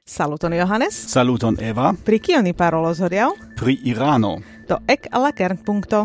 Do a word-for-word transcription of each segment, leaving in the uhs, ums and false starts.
Saluton Johannes. Saluton Eva. Pri kio ni parolos hodiaŭ? Pri Irano. Do ek al la kernpunkto.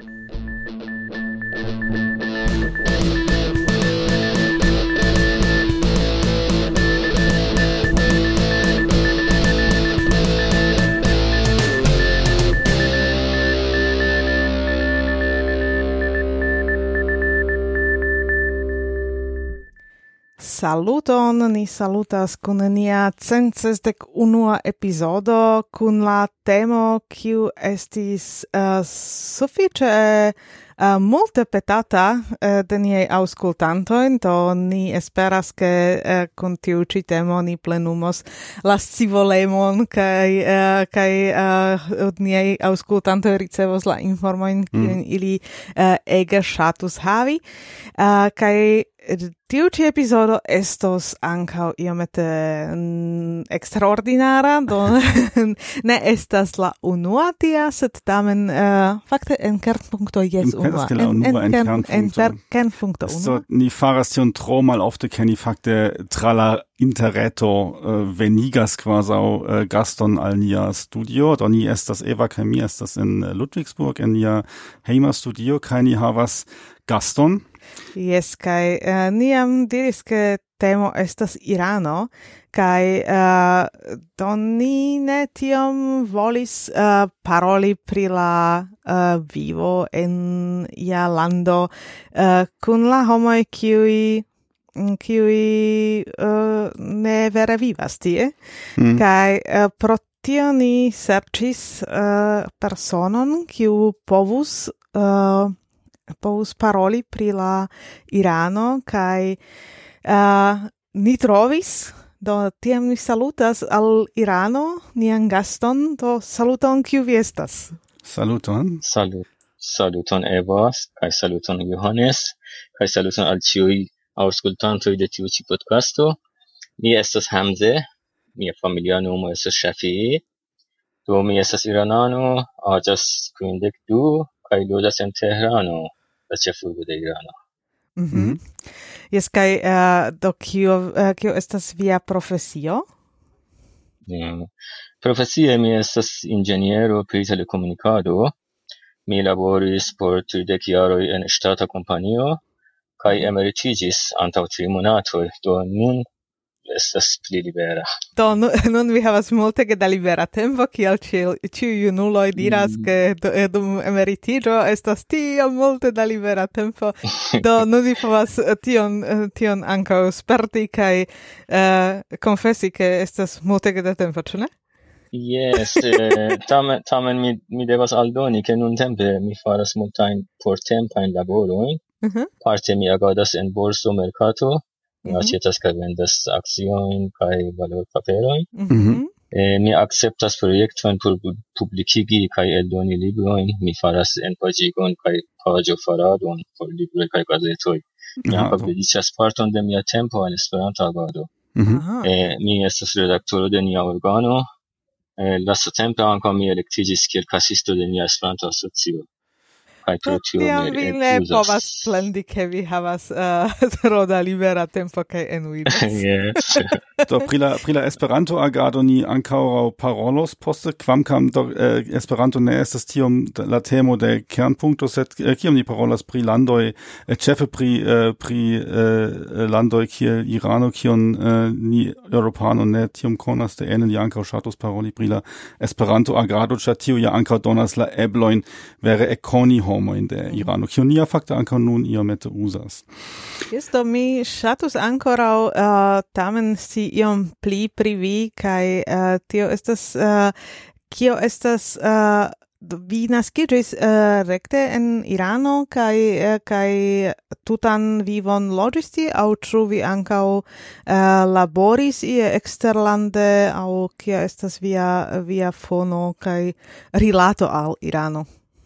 Saluton, ni salutas kun nia cent sesdek unua epizodo kun la temo kiu estis uh, sufiĉe uh, multe petata uh, de niaj aŭskultantoj, do ni esperas ke uh, kun tiu ĉi temo ni plenumos la scivolemon kaj uh, kaj uh, od niaj aŭskultantoj ricevos la informojn kiujn mm. ili uh, ege ŝatus havi uh, kaj tiu ci episodo estos ancau iomete mm, extraordinara, do ne estas la unua tia, sed tamen uh, fakte en kernpunkto jes unua. En, en, en, en, en, en kernpunkto unua. So, ni faras tion tro malofte, ke ni fakte tra la interreto uh, venigas quasau uh, gaston al nia studio, do ni estas Eva kaj mi estas en Ludwigsburg, en nia heima studio, kaj ni havas gaston. Yes, kai uh, niam diris ke temo estas Irano, kai uh, doni ne tiom volis uh, paroli pri la uh, vivo en ia lando uh, kun la homoj kiuj kiuj uh, ne vere vivas tie, mm. kai uh, pro tio ni serĉis uh, personon kiu povus uh, povus paroli pri la Irano, kai uh, ni trovis, do tiam ni salutas al Irano, nian gaston, do saluton, kiu vi estas? Saluton. Salut. Saluton Eva, kai saluton Johannes, kai saluton al ĉiuj aŭskultantoj de tiu ĉi podcasto. Mi estas Hamze, mia familia nomo estas Shafii, do mi estas iranano, aĝas kvindek du, kai loĝas en Teherano, la ĉefurbo de Irano. Mhm. Mm Jes, kaj uh, do kio uh, kio estas via profesio? Mm. Profesie mi estas inĝeniero pri telekomunikado. Mi laboris por tridek jaroj en ŝtata kompanio kaj emeritiĝis antaŭ tri monatoj, do nun estas pli libera. Do nun vi havas multe da libera tempo, kiel ĉiuj junuloj diras, mm. ke dum emeritiĝo estas tiom multe da libera tempo. Do nun vi povas tion tion ankaŭ sperti kaj uh, konfesi, ke estas multe da tempo, ĉu ne? Yes, eh, tamen, tamen mi, mi devas aldoni, ke nuntempe mi faras multajn portempajn laborojn. Uh-huh. Parte mi agadas en borso merkato. Mi aĉetas kaj vendas akciojn kaj valorpaperojn. Mm-hmm. Eh, mi akceptas projektojn por publikigi kaj eldoni librojn. Mi faras enpaĝigon kaj paĝofaradon por libroj kaj gazetoj. Mi ankaŭ dediĉas parton de mia tempo al Esperanto-agado. Mm-hmm. Eh, mi estas redaktoro de nia organo. Eh, lastatempe ankaŭ mi elektiĝis kiel kasisto de nia Esperanto-asocio. Tiam vi ne povas plendi, ke vi havas uh, tro da libera tempo kaj enuidas. Yes. Do pri la pri la Esperanto-agado ni ankaŭ parolos poste, kvankam do eh, Esperanto ne estas tiom la temo de kernpunkto, sed eh, kiam ni parolas pri landoj, eh, ĉefe pri eh, pri eh, landoj kiel Irano, kion eh, ni Eŭropano ne tiom konas, de ene ni ankaŭ ŝatus paroli pri la Esperanto-agado, ĉar tio ja ankaŭ donas la eblojn vere ekkoni in de Irano, kio nia fakte ankaŭ nun iomete uzas. Jes, do mi ŝatus ankoraŭ uh, tamen si iom pli pri vi, kaj uh, tio estas uh, kio estas uh, vi naskiĝis uh, rekte en Irano kaj uh, kaj tutan vivon loĝis tie, aŭ ĉu vi ankaŭ uh, laboris ie eksterlande, aŭ kia estas via via fono kaj rilato al Irano?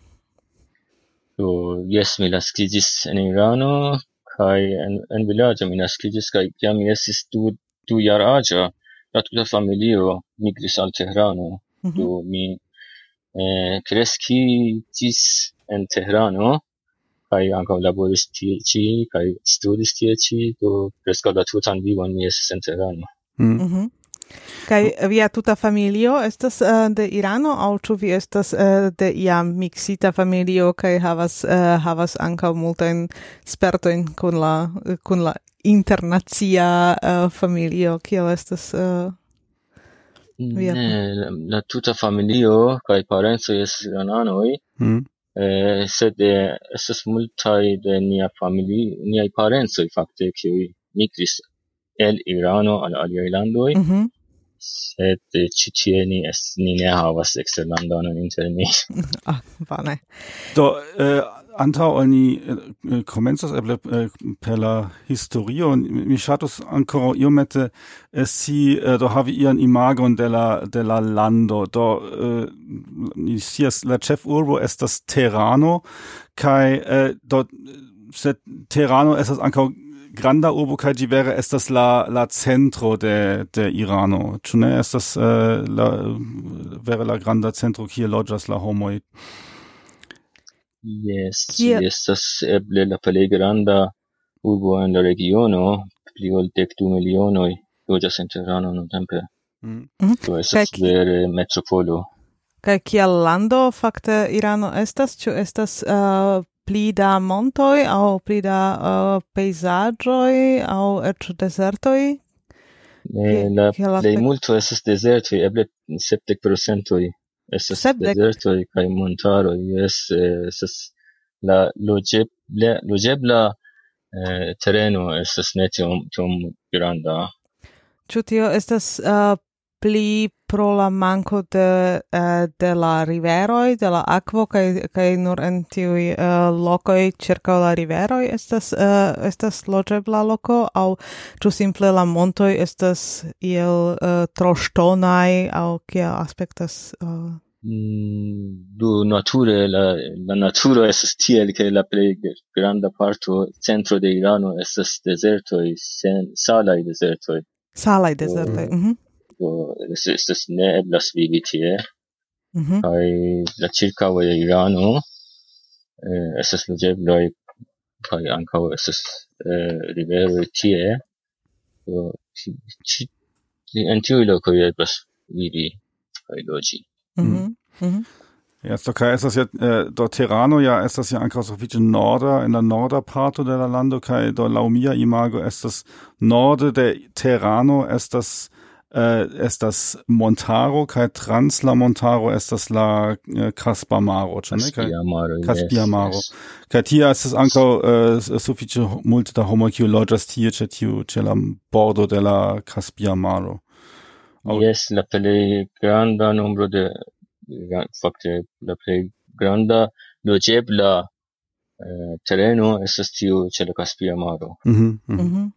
So, yes, mi naskiĝis en Irano kaj en, en vilaĝo mi naskiĝis, kaj kiam mi estis du, du jaraĝa, la tuta familio migris al Teherano. Mm-hmm. Do mi eh, kreskiĝis en Teherano kaj ankaŭ laboris tie ĉi kaj studis tie ĉi, do preskaŭ la tutan vivon mi estis en Teherano. Mm-hmm. Kai via tuta familio estas uh, de Irano aŭ ĉu vi estas uh, de iam mixita familio kaj havas uh, havas ankaŭ multajn spertojn kun la kun la internacia uh, familio, kiel estas uh, via? Ne, la, la tuta familio kaj parencoj estas irananoj, Mm. eh, sed eh, estas multaj de nia familio, niaj parencoj fakte, kiuj migris el Irano al aliaj landoj, Mhm. sed eh, ĉi tie ni, es, ni ne havas eksterlandanon inter ni. Ah, bone. Do, eh, antau oni eh, komencas eble eh, per la historio, mi ŝatus ankoraŭ iomete esti eh, do havi ian imagon de la de la lando. Do eh, ni scias la ĉefurbo estas Terano kaj eh, do sed Terano estas ankaŭ granda urbo kaj ĝi vere estas la la centro de de Irano. Ĉu ne estas eh, la vere la granda centro kie loĝas la homoj? Yes, Kie- estas eble la plej granda urbo en la regiono, pli ol dek du milionoj loĝas en Teherano nuntempe. Mm. Do estas Kaj- vere metropolo. Kaj kiel lando fakte Irano estas? Ĉu estas uh, pli da montoj aŭ pli da uh, pejzaĝoj aŭ eĉ dezertoj? Eh, la kiel plej aspekt- multo estas dezertoj, eble sepdek procentoj estas Sepdek? dezertoj kaj montaroj. Yes, eh, estas la loĝebla loĝebla eh, tereno estas ne tiom tiom granda. Ĉu tio estas uh, pli pro la manko de uh, de la riveroj, de la akvo kaj kaj nur en tiuj uh, lokoj ĉirkaŭ la riveroj estas uh, estas loĝebla loko aŭ ĉu simple la montoj estas iel uh, tro ŝtonaj aŭ kiel aspektas uh, Mm, do nature la la naturo estas tiel ke la plej granda parto centro de Irano estas dezertoj, sen salaj dezertoj. salaj dezertoj? Mhm. Do es- estas ne eblas vivi tie. Mhm. Kaj la ĉirkaŭoj de Irano eh, estas loĝeblaj kaj ankaŭ estas eh, riveroj tie. Do ĉi- ĉi- en tiuj lokoj eblas vivi kaj loĝi. Mhm. Mhm. Ja, so kai estas ja äh, do Terano ja estas ja ankaŭ sufiĉe norda en la norda parto de la lando kaj do laŭ mia imago estas norde de Terano estas äh, estas montaro kaj trans la montaro estas la äh, Kaspia Maro, ĉu ne? Kaj- Kaspia Maro. Kaspia yes, Maro. yes. Kaj tia estas ankaŭ äh, sufiĉe multe da homoj kiuj loĝas tie ĉe tiu ĉe la bordo de la Kaspia Maro. Aŭ- Yes, la plej granda nombro de gra- fakte la plej granda loĝebla eh, tereno estas tiu ĉe la Kaspia Maro. Mhm, mhm. Mhm.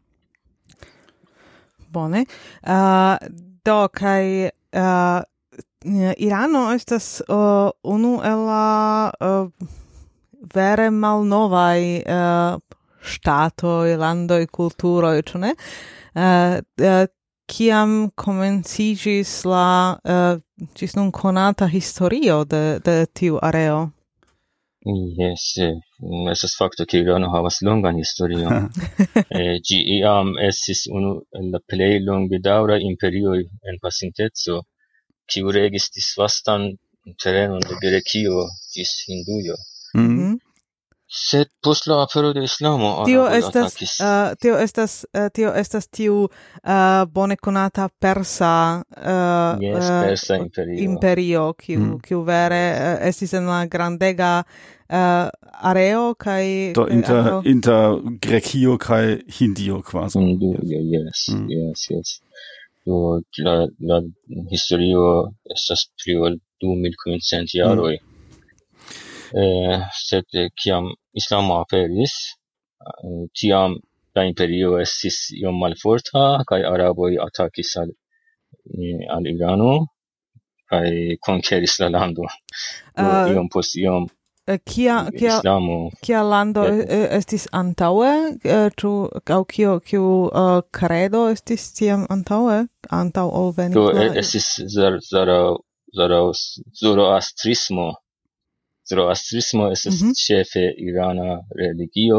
Bone. Uh, do, kaj uh, Irano estas uh, unu el la uh, vere malnovaj uh, ŝtatoj, landoj, kulturoj, ĉu ne? Uh, uh, kiam komenciĝis la uh, ĝis nun konata historio de, de tiu areo? Yes, eh, estas fakto ke Irano havas longan historion. eh, ĝi iam estis unu el la plej longedaŭraj imperioj en pasinteco, kiu regis disvastan terenon de Grekio ĝis Hindujo. Mhm. Mhm. Sed post la apero de Islamo Tio araboj estas atakis. uh, tio estas uh, tio estas tiu uh, bone konata persa uh, Yes, uh, Persa imperio. imperio kiu Mm. kiu vere uh, estis en la grandega uh, areo kaj Do kaj inter ankaŭ- inter Grekio kaj Hindio quasi. Hindujo, yes, Mm. yes, yes. Do la, la historio estas pli ol du mil kvin-cent jaroj. Eh, sed eh, kiam Islamo aperis, eh, tiam la imperio estis iom malforta kaj araboj atakis al, eh, al Irano kaj konkeris la landon. Do Uh, iom post iom uh, kia kia Islamo kia lando Yes. eh, estis antaŭe uh, ĉu aŭ kio kiu uh, kredo estis tiam antaŭe antaŭ ol venis do la- eh, estis zar, zara, zara, zoroastrismo. Zoroastrismo estas Mhm. ĉefe irana religio,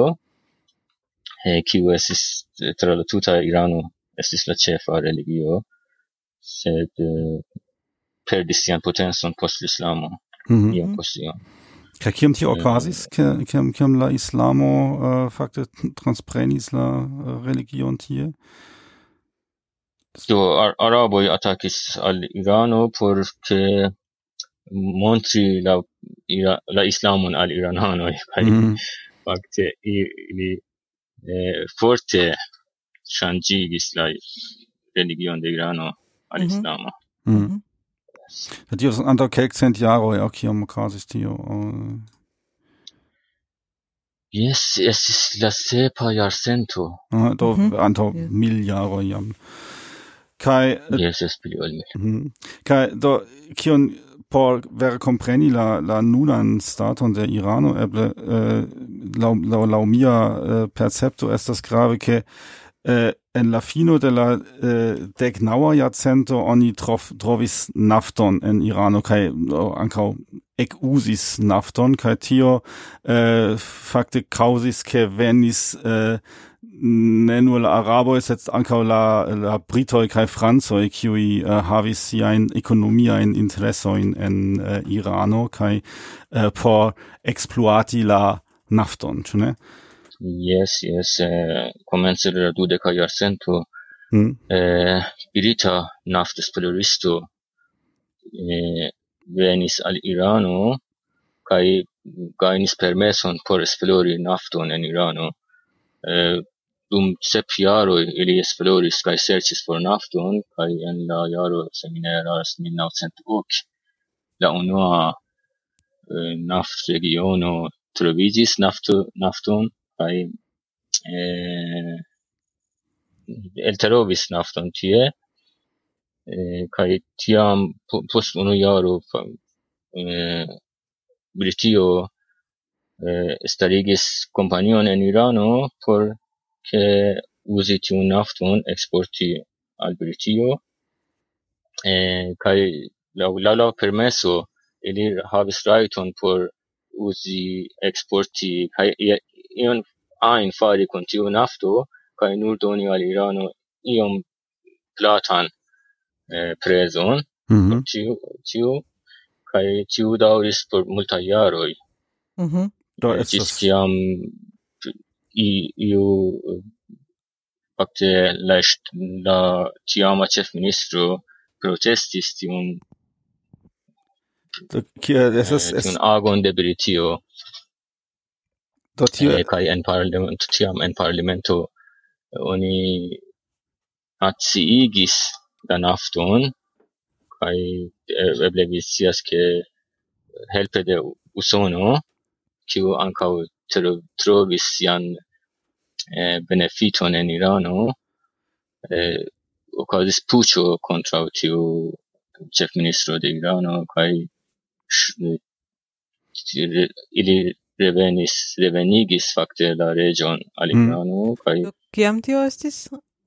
eh, kiu estis eh, tra la tuta Irano estis la ĉefa religio, sed uh, perdis sian potencon post la islamo. Mhm. Iom post iom. Kaj kiam tio okazis, ke kiam kiam la islamo uh, fakte transprenis la uh, religion tie? Do ar araboj atakis al Irano por ke montri la ira, la islamon al irananoj kaj Mhm. fakte ili eh, forte ŝanĝigis la religion de Irano al Mhm. islamo. Mhm. Tio estas antaŭ kelkcent jaroj aŭ kiam okazis tio. Uh, Jes, estis la sepa jarcento. uh, do Mhm. antaŭ Ja. mil jaroj jam. Kaj uh, Jes, es pli ol mil. mhm. Kaj do kion por vere kompreni la la nunan staton de Irano eble uh, laŭ laŭ laŭ mia uh, percepto estas grave ke uh, en la fino de la uh, deknaŭa jarcento oni trof, trovis nafton en Irano kaj uh, ankaŭ ekuzis nafton kaj tio uh, fakte kaŭzis ke venis uh, ne nur la araboj sed ankaŭ la la britoj kaj francoj kiuj uh, havis siajn ekonomiajn interesojn en uh, Irano kaj uh, por ekspluati la nafton, ĉu ne? Yes, yes, eh, komence de la dudeka jarcento Hmm. eh, brita naftesploristo eh, venis al Irano kaj gajnis permeson por esplori nafton en Irano. Eh, dum sep jaroj ili esploris kaj serĉis por nafton kaj en la jaro se mi ne eraras mil naŭcent ok la unua eh, naftregiono troviĝis nafto nafton kaj eh, eltrovis nafton tie eh, kaj tiam po, post unu jaro eh, Britio eh, starigis kompanion en Irano por ke uzi tiun nafton eksporti al Britio eh, kaj laŭ laŭ permeso ili havis rajton por uzi eksporti kaj ion ajn fari kun tiu nafto kaj nur doni al Irano iom platan eh, prezon Mhm. tiu tiu kaj tiu daŭris por multaj jaroj Mhm. Do eh, ĝis estas kiam i- iu eh, fakte la, ŝt- la tiama ĉefministro protestis tiun do, kie eh, estas es, tiun agon de Britio do tio eh, kaj en parlamento tiam en parlamento eh, oni naciigis la nafton kaj eh, eble vi scias ke helpe de Usono kiu ankaŭ tro- trovis sian eh, benefiton en Irano eh, okazis puĉo kontraŭ tiu ĉefministro de Irano kaj ŝ- eh, ili revenis revenigis fakte la reĝon al Mm. Irano kaj Do kiam tio estis?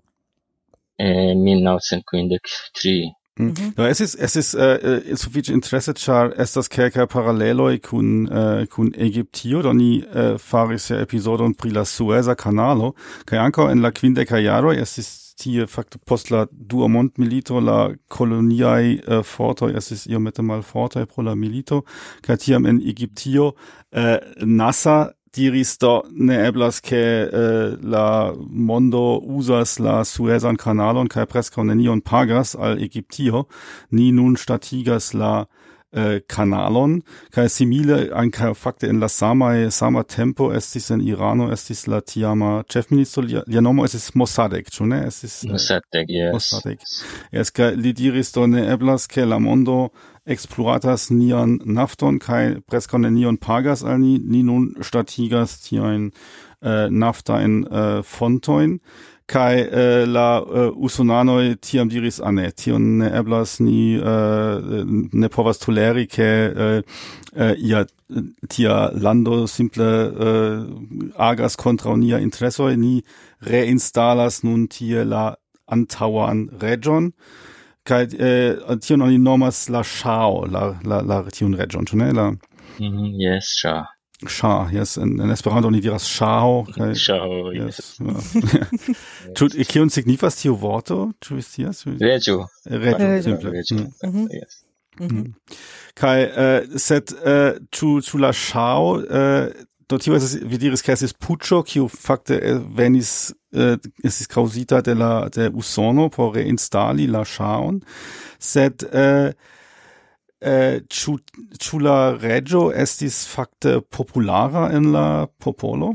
eh, mil naŭcent kvindek tri. Mm. Mhm. Do es is es is uh, sufiĉe interese ĉar estas kelkaj paraleloj kun uh, kun Egiptio, do ni uh, faris ja epizodon pri la Sueza Kanalo kaj ankaŭ en la kvindekaj jaroj estis tie fakte post la dua mondmilito la koloniaj uh, fortoj estis iomete malfortaj pro la milito kaj tiam en Egiptio uh, Nasser diris do ne eblas ke uh, la mondo uzas la Suezan kanalon kaj preskaŭ nenion pagas al Egiptio, ni nun statigas la uh, kanalon kaj simile ankaŭ fakte en la samaj sama tempo estis en Irano estis la tiama ĉefministro lia, lia nomo estis Mossadegh, ĉu ne? Estis uh, Mossadegh, yes. Mossadegh. Es kaj li diris do ne eblas ke la mondo exploratas nian nafton kaj preskaŭ nenion pagas al ni, ni nun statigas tiajn uh, naftajn uh, fontojn kaj uh, la uh, usonanoj tiam diris ah ne, tion ne eblas, ni uh, ne povas toleri ke uh, uh, ia tia lando simple uh, agas kontraŭ nia interesoj, ni reinstalas nun tie la antaŭan reĝon kaj eh, tion oni nomas la ŝao, la la la tiun reĝon, ĉu ne? La Mm, yes, sure. Shah, yes, en, en Esperanto ni diras ŝaho kaj Ŝaho, yes. Ĉu kion signifas tiu vorto? Ĉu vi scias? Reĝo. Reĝo, simple. Reĝo. Mm. Yes. Mm. Kaj uh, sed uh, ĉu ĉu la ŝaho uh, do tio estas, vi diris ke estis puĉo kiu fakte venis uh, estis kaŭzita de la de Usono por reinstali la ŝahon, sed uh, Uh, ĉu ĉu la reĝo estis fakte populara en la popolo?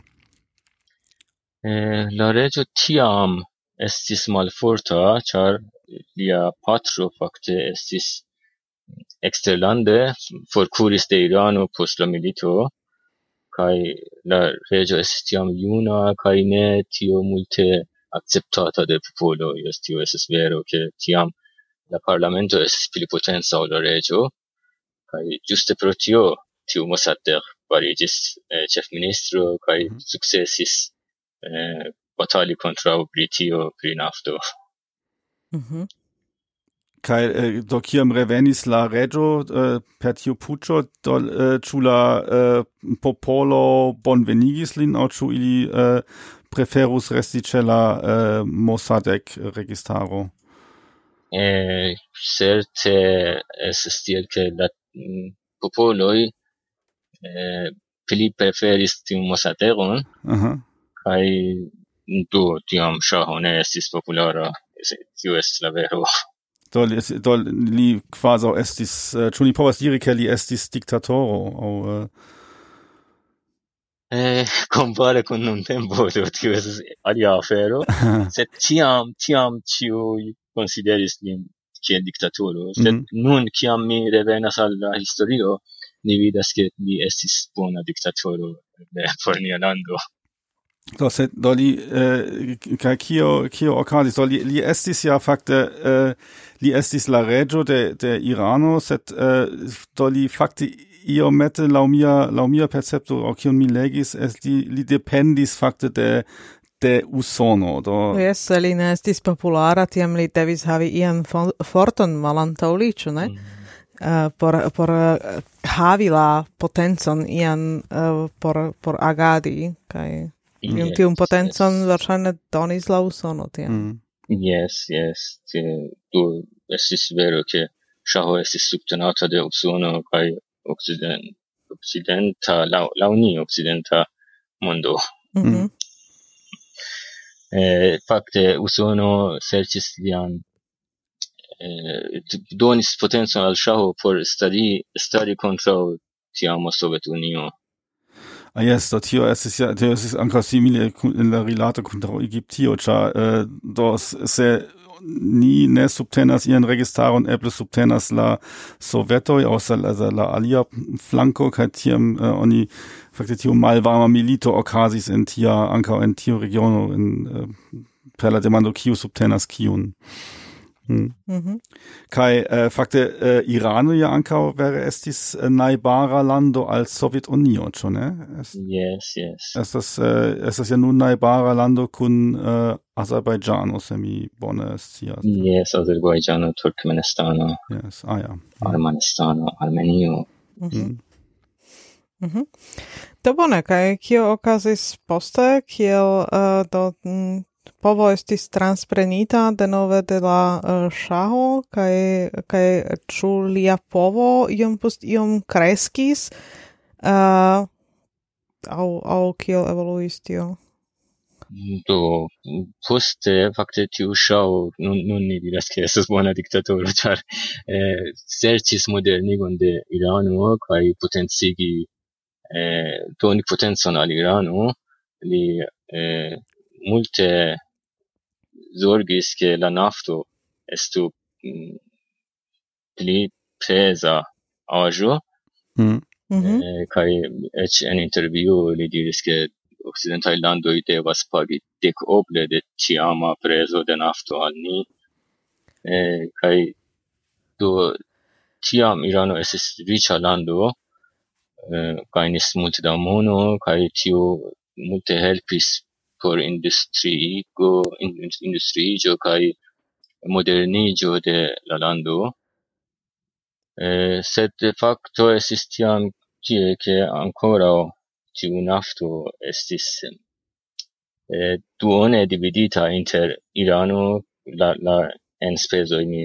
Eh, la reĝo tiam estis malforta, ĉar lia patro fakte estis eksterlande, forkuris de Irano post la milito, kaj la reĝo estis tiam juna kaj ne tio multe akceptata de popolo. Jes, tio estas vero, ke tiam la parlamento estis pli potenca ol la reĝo, kaj ĝuste pro tio tiu Mossadegh fariĝis eh, ĉefministro kaj mm-hmm. sukcesis eh, batali kontraŭ Britio pri nafto. Mm-hmm. Kaj eh, do kiam revenis la reĝo eh, per tiu puĉo, do eh, ĉu la eh, popolo bonvenigis lin aŭ ĉu ili eh, preferus resti ĉe la eh, Mossadegh registaro? Eh, certe estis tiel ke la mm, popoloj eh, pli preferis tiun Mossadeghon, uh-huh. kaj do tiam ŝaho ne estis populara. Tio estis la vero. Do, do li kvazaŭ estis, ĉu ni povas diri ke li estis diktatoro aŭ uh... Eh, compare con un tempo, do tio estis alia afero, sed tiam, tiam ĉiuj consideris lin kiel diktatoro, sed mm-hmm. nun kiam mi revenas al la historio, ni vidas ke li estis bona diktatoro por nia lando. Do, sed, do li, eh, kaj kio, kio okazis, do li, li estis ja fakte, eh, li estis la reĝo de, de Irano, sed eh, do li fakte iomete laŭ mia, laŭ mia percepto, aŭ kion mi legis, es, li, li dependis fakte de de Usono. Do... Yes, se li ne estis populara, tiam li devis havi ian forton malantaŭ li, ĉu ne? Mm. Uh, por por uh, havi la potencon ian uh, por por agadi kaj iun yes, tiun potencon yes. verŝajne donis la Usono tiam. Mm. Yes, yes. Do estis vero ke ŝaho estis subtenata de Usono kaj okcident okcidenta laŭ laŭ ni okcidenta mondo. Mm-hmm. Eh, fakte Usono serĉis lian eh, donis potencon al ŝaho por stari stari kontraŭ tiama Sovetunio. Ah, yes, do tio estis ja, tio estis ankaŭ simile in la rilato kontraŭ Egiptio, ĉar eh, do se ni ne subtenas ian registaron, eble subtenas la Sovetoj aŭ la, la alia flanko, kaj tiam eh, oni fakte tiu malvarma milito okazis en tia ankaŭ en tiu regiono en eh, per la demando kiu subtenas kiun. Hmm. Mm-hmm. Kaj eh, fakte eh, Irano ja ankaŭ vere estis eh, najbara lando al Sovetunio, ĉu ne? Es, yes, yes. Estas eh, estas ja nun najbara lando kun eh, Azerbajĝano, se mi bone scias. Yes, Azerbajĝano, Turkmenistano. Yes, ah ja. Armenistano, Armenio. Mm-hmm. Mm-hmm. Do bone, kaj kio okazis poste, kiel uh, do mm, povo estis transprenita denove de la uh, ŝaho, kaj kaj ĉu lia povo iom post iom kreskis uh, aŭ aŭ kiel evoluis tio? Do poste fakte tiu ŝaho nun nun ni diras ke estas bona diktatoro, ĉar eh, serĉis modernigon de Irano kaj potencigi eh, doni potencon al Irano. Li eh, multe zorgis ke la nafto estu mm, pli peza aĵo. Mm. Mm-hmm. Eh, kaj eĉ en intervjuo li diris ke occidentaj landoj devas pagi dekoble de tiama prezo de nafto al ni. Eh, kaj do tiam Irano estis riĉa lando, eh, gajnis multe da mono, kaj tio multe helpis por industriigo, industriiĝo kaj moderniĝo de la lando. Eh, sed de facto estis tiam tie che ancora tiu nafto estis eh, duone dividita inter Irano la la enspezo mi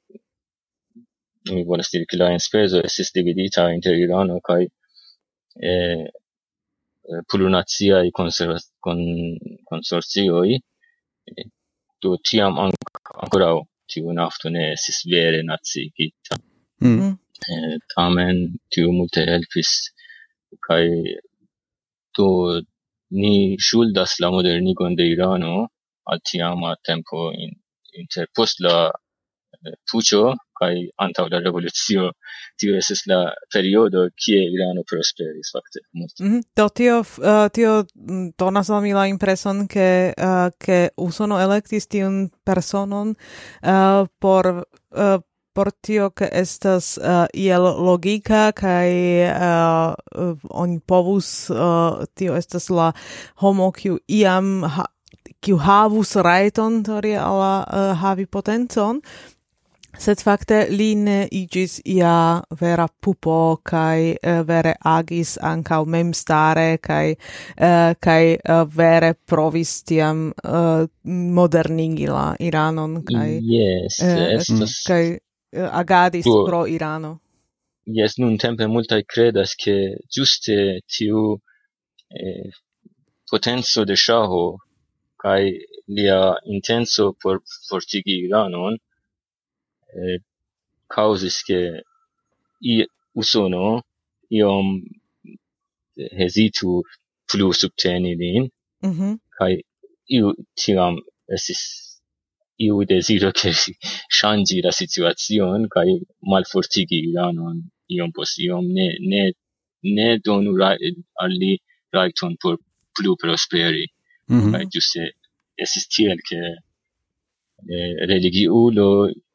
mi volas diri che la enspezo estis dividita inter Irano kaj eh, plurnaciaj konserva con konsorcioj eh, do tiam ancora tiu nafto ne estis vere nacigita. Mm. Eh, tamen tiu multe helpis kaj do ni ŝuldas la modernigon de Irano al tiama tempo in, inter post la eh, puĉo kaj antaŭ la revolucio. Tio estis la periodo kie Irano prosperis fakte multe. Mm-hmm. Do tio uh, tio donas al mi la impreson ke uh, ke Usono elektis tiun personon uh, por uh, por tio ke estas uh, iel logika kaj uh, uh, oni povus uh, tio estas la homo kiu iam ha, kiu havus rajton teorie al uh, havi potencon. Sed fakte li ne igis ia vera pupo kai uh, vere agis ankaŭ memstare kai uh, kai uh, vere provis tiam uh, modernigi la Iranon kai yes, uh, estas kai uh, agadis Do- pro Irano. Yes, nun tempe multaj kredas ke ĝuste tiu eh, potenco de ŝaho kaj lia intenco por fortigi Iranon eh, causas che i Usono iom hesitu plu subteni lin, Mhm. kai iu tiam estis iu desiro che ŝanĝi la situacion kai malfortigi Iranon iom post iom, ne ne ne donu ra- al li rajton por plu prosperi. Mhm. Kai ĝuste estis tiel ke eh, religiulo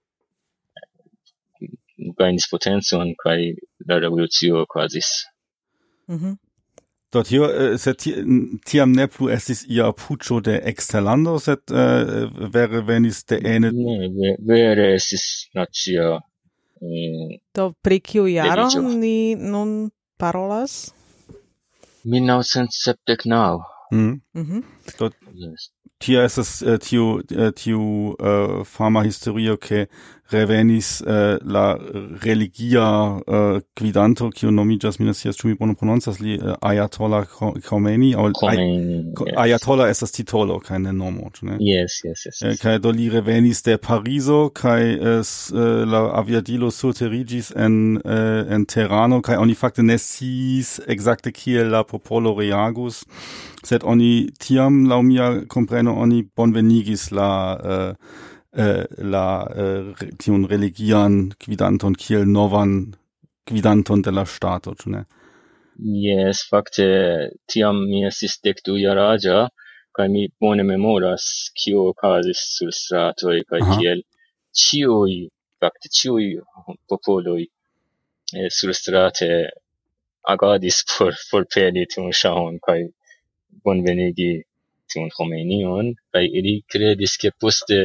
gajnis potencon kaj la revolucio okazis. Mhm. Dort hier, äh, sed ti- tiam ne plu estis ia puĉo de eksterlando, sed äh, vere venis de ene. Ne, ve- vere estis nacia eh, Do pri kiu jaro Leviĝo. ni nun parolas? mil novecent sepdek naŭ. Mhm. Mhm. Dort Yes. tia estas äh, tiu äh, tiu äh, fama historio ke revenis äh, la religia äh, gvidanto kiu nomiĝas, mi ne scias ĉu mi bone prononcas li äh, Ayatollah Kho- Khomeini aŭ Ay- Khomeini, Ko- yes. Ayatollah estas titolo kaj ne nomo, ĉu ne? Yes, yes, yes. Eh, Kaj do li revenis de Parizo kaj eh, s- eh, la aviadilo surteriĝis en eh, en Terano kaj oni fakte ne sciis ekzakte kiel la popolo reagus, sed oni tiam laŭ mia kompreno oni bonvenigis la eh, eh, la eh, re- tiun religian gvidanton kiel novan gvidanton de la ŝtato, ĉu ne? Yes, fakte tiam mi estis dekdu jaraĝa kaj mi bone memoras kio okazis sur stratoj kaj Aha. kiel ĉiuj fakte ĉiuj popoloj eh, surstrate agadis por forpeli tiun ŝahon kaj bonvenigi tiun Khomeinion kaj ili kredis ke poste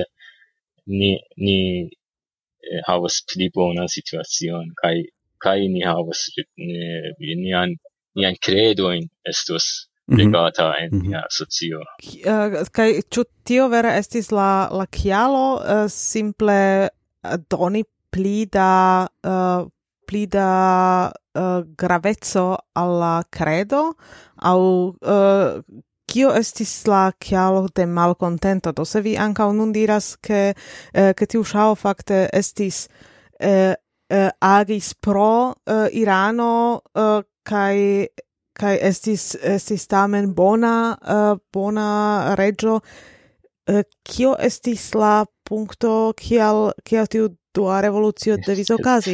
ni ni eh, havas pli bonan situacion kaj kaj ni havas eh, nian nian kredojn estos Mhm. legata en Mhm. nia socio. Ki- Uh, kaj ĉu tio vere estis la la kialo uh, simple uh, doni pli da uh, pli da uh, graveco al la credo aŭ uh, kio estis la kialo de malkontento? Do se vi ankaŭ nun diras ke uh, ke tiu ŝao fakte estis uh, uh, agis pro uh, Irano uh, kaj kai estis estis tamen bona uh, bona regio uh, kio estis la punkto kial kial tiu dua revolucio devis okazi.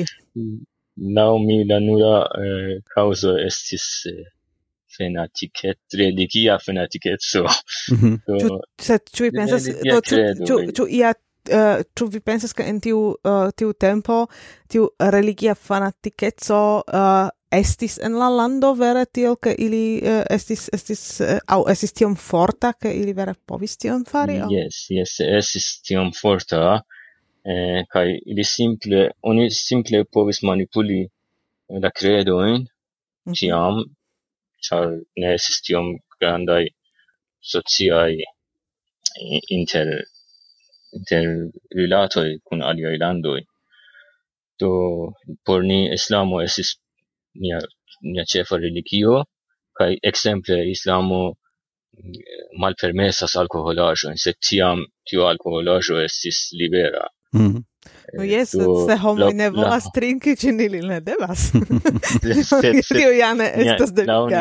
Laŭ mi la nura eh, kaŭzo estis eh, fenatiket religia fenatikeco. Mhm. Do, Ĉu sed ĉu vi pensas religia do ĉu kredo, ĉu eh. ĉu ia uh, ĉu vi pensas ke en tiu uh, tiu tempo tiu religia fanatikeco uh, estis en la lando vere tiel ke ili uh, estis estis uh, aŭ estis tiom forta ke ili vere povis tion fari? aŭ? Yes, yes, estis tiom forta, eh, kai ili simple, oni simple povis manipuli la credojn, tiam char ne estis tiom grandaj sociaj inter inter rilatoj kun aliaj landoj. Do por ni islamo estis nia nia ĉefa religio kaj ekzemple islamo malpermesas alkoholaĵojn, sed tiam tiu alkoholaĵo estis libera. Mm. No jes, se homoj ne volas trinki, ĉin ili ne devas. Tio ja ne estas delikata.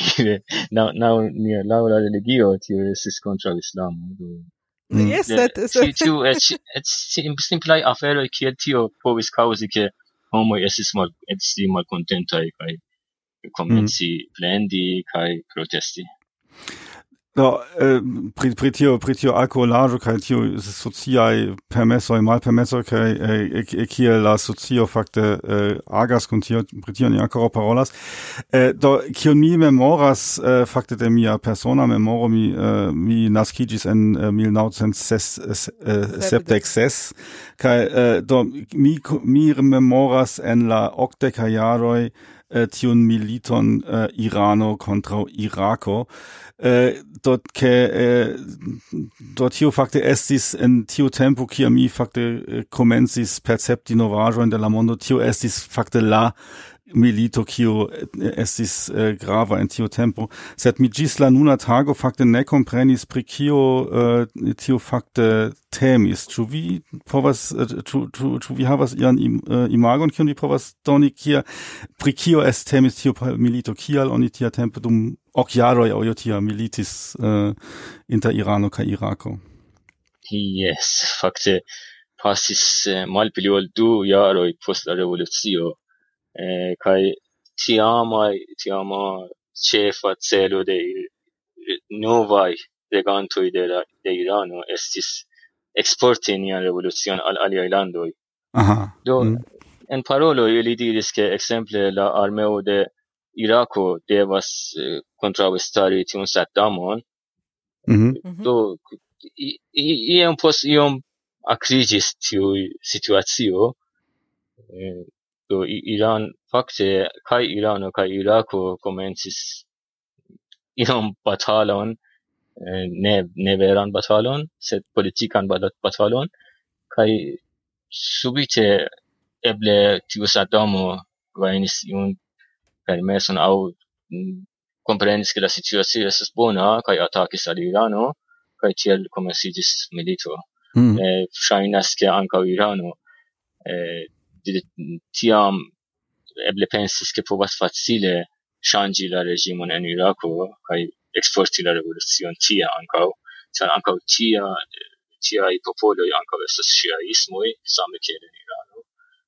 Laŭ la religio tio estis kontraŭ islamo. Jes, sed tiu eĉ simplaj aferoj kiel tio povis kaŭzi ke homoj estis malkontentaj kaj komenci plendi kaj protesti. Do, eh, pri, pri tio, pri tio alkoholaĵo kaj tio sociaj permesoj, malpermesoj kaj eh, kiel la socio fakte eh, agas kun tio, pri tio ni ankoraŭ parolas. Eh, do, kion mi memoras eh, fakte de mia persona memoro, mi, eh, mi naskiĝis en eh, mil naŭcent sepdek ses kaj eh, do mi, mi memoras en la okdekaj jaroj eh, tiun militon eh, Irano kontraŭ Irako. Uh, dort ke uh, dort tio fakte estis en tiu tempo kiam mi fakte uh, komencis percepti novaĵojn de la mondo, tio estis fakte la milito kio estis uh, grava en tiu tempo, sed mi ĝis la nuna tago fakte ne komprenis pri kio uh, tio fakte temis. Ĉu vi povas ĉu ĉu ĉu vi havas ian im, uh, imagon kiun vi povas doni kia pri kio es temis tiu milito, kial oni tia tempo dum ok jaroj aŭ tia militis uh, inter Irano kaj Irako? Yes, fakte pasis uh, malpli ol du jaroj post la revolucio, eh, kaj tiamaj tiama ĉefa celo de novaj regantoj de, la, de Irano estis eksporti nian revolucion al aliaj landoj. Aha. Do mm. en parolo ili diris ke ekzemple la armeo de Irako devas uh, kontraŭstari tiun Saddamon. Mm-hmm. Do iom post iom akriĝis tiu situacio. Eh, do Iran fakte kaj Irano kaj Irako komencis iom batalon, eh, ne ne veran batalon, sed politikan batalon, kaj subite eble tiu Saddamo gajnis iun permeson aŭ komprenis ke la situacio estas bona kaj atakis al Irano kaj tiel komenciĝis milito. Mm. Eh, ŝajnas ke ankaŭ Irano eh, tiam eble pensis ke povas facile ŝanĝi la reĝimon en Irako kaj eksporti la revolucion tie ankaŭ, ĉar ankaŭ tia tiaj popoloj ankaŭ estas ŝiaismoj, same kiel en Irano.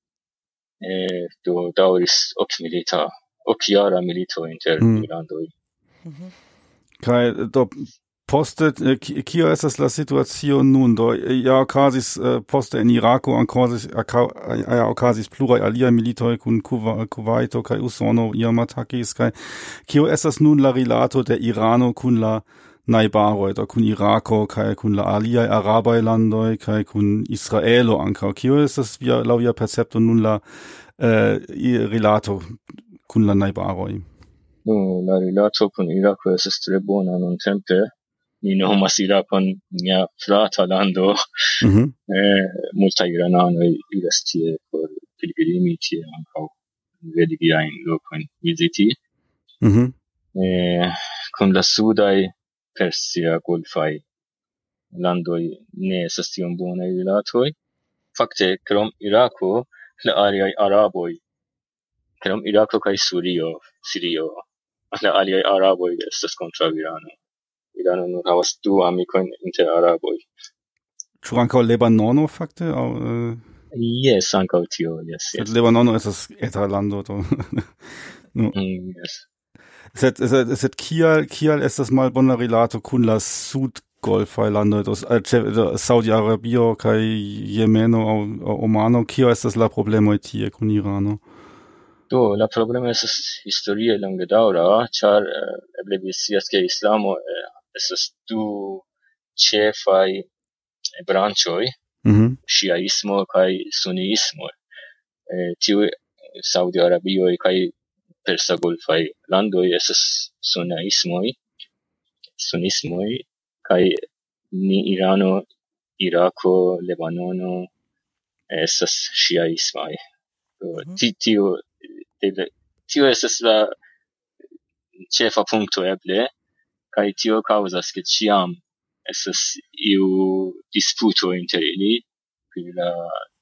Eh, do daŭris ok milita okjara milito inter mm. landoj. Mm-hmm. Kaj do poste kio estas la situacio nun, do ja okazis uh, poste en Irako okazis ja okazis pluraj aliaj militoj kun Kuvajto kaj Usono iam atakis, kaj kio estas nun la rilato de Irano kun la najbaroj, do kun Irako kaj kun la aliaj arabaj landoj kaj kun Israelo ankaŭ. Kio estas via laŭ via percepto nun la uh, rilato kun la najbaroj? No, la rilato kun Irako estas tre bona nuntempe. Ni nomas Irakon nia frata lando. Mm-hmm. eh, multaj irananoj iras tie por pilgrimi tie ankaŭ religiajn lokojn viziti. Mm-hmm. Eh, kun la sudaj Persia golfaj landoj ne estas tiom bonaj rilatoj. Fakte, krom Irako, la aliaj araboj, krom Irako kaj Sirio, Sirio, la aliaj araboj estas kontraŭ Irano. Irano nur havas du amikojn inter araboj. Ĉu ankaŭ Lebanono fakte? Aŭ, uh... Yes, ankaŭ tio, yes. yes. Lebanono estas eta lando. Do. no. mm, yes. Sed, sed, sed kial, kial estas malbona rilato kun la sudgolfaj landoj, Saudi-Arabio kaj Jemeno aŭ Omano? Kio estas la problemoj tie kun Irano? Do, la problemo estas historie longedaŭra, ĉar uh, eble vi scias ke islamo uh, estas du ĉefaj branĉoj, mm-hmm. ŝiaismo kaj suniismo. Eh, tiu Saudi-Arabio kaj persa golfaj landoj estas sunaismoj, sunismoj, kaj ni Irano, Irako, Lebanono estas ŝiaismaj. Mm-hmm. Tio, tio estas la ĉefa punkto eble, kaj tio kaŭzas ke ĉiam estas iu disputo inter ili pri la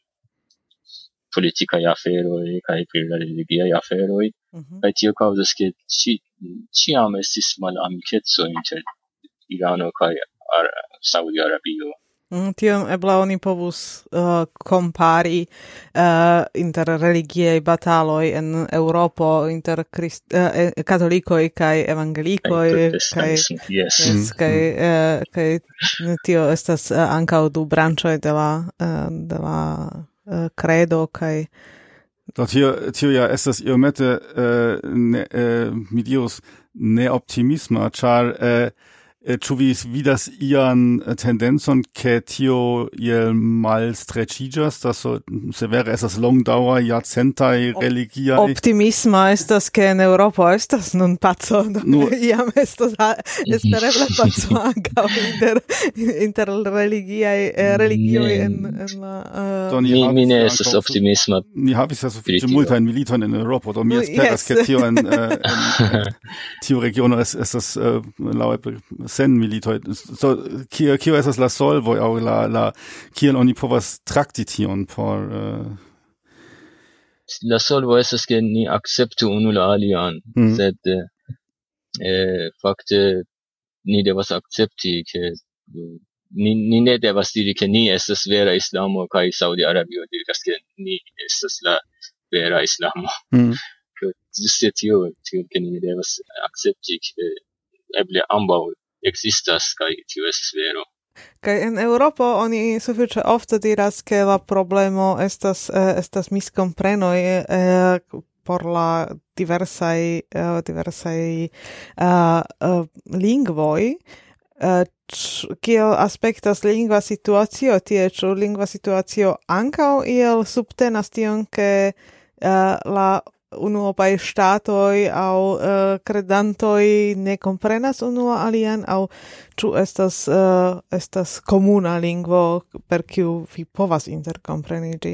politikaj aferoj kaj pri la religiaj aferoj, mm-hmm. kaj tio kaŭzas ke ĉiam estis malamikeco inter Irano kaj Saudi-Arabio. Mm, tiom eble oni povus uh, kompari uh, inter religiaj bataloj en Eŭropo inter Christ, uh, katolikoj kaj evangelikoj kaj yes. yes, kaj uh, kaj tio estas uh, ankaŭ du branĉoj de la uh, de la uh, credo kaj Do tio, tio ja estas iomete uh, ne, uh, mi dirus ne optimisma, ĉar uh, ĉu vi vidas ian tendencon ke tio iel malstreĉiĝas, das so severe estas longdaŭraj jarcentaj religiaj optimisma estas ke en Eŭropo estas nun paco, no, iam estas espereble paco ankaŭ inter inter religiaj religioj en en la uh, mi, mi ne estas optimisma. Ni havis ja sufiĉe multajn militojn en Eŭropo, do mi esperas ke tio en tiu regiono estas laŭeble sen militoj. So, kio, kio esas la solvo, aŭ la, la, kiel oni povas trakti tion por... Uh... La solvo estas ke ni akceptu unu la alian, mm. sed eh, fakte ni devas akcepti ke ni, ni ne devas diri ke ni estas vera islamo kaj Saudi-Arabio diras ke ni estas la vera islamo. Mm. Ĝuste tio, tio ke ni devas akcepti ke eble ambaŭ existas kaj tio estas vero. Kaj en Eŭropo oni sufiĉe ofte diras ke la problemo estas eh, estas miskomprenoj eh, por la diversaj eh, diversaj uh, uh, lingvoj. Uh, kiel aspektas lingva situacio tie, ĉu lingva situacio ankaŭ iel subtenas tion ke uh, la unuopaj ŝtatoj aŭ uh, kredantoj ne komprenas unua alian, aŭ ĉu estas uh, estas komuna lingvo per kiu vi povas interkompreniĝi?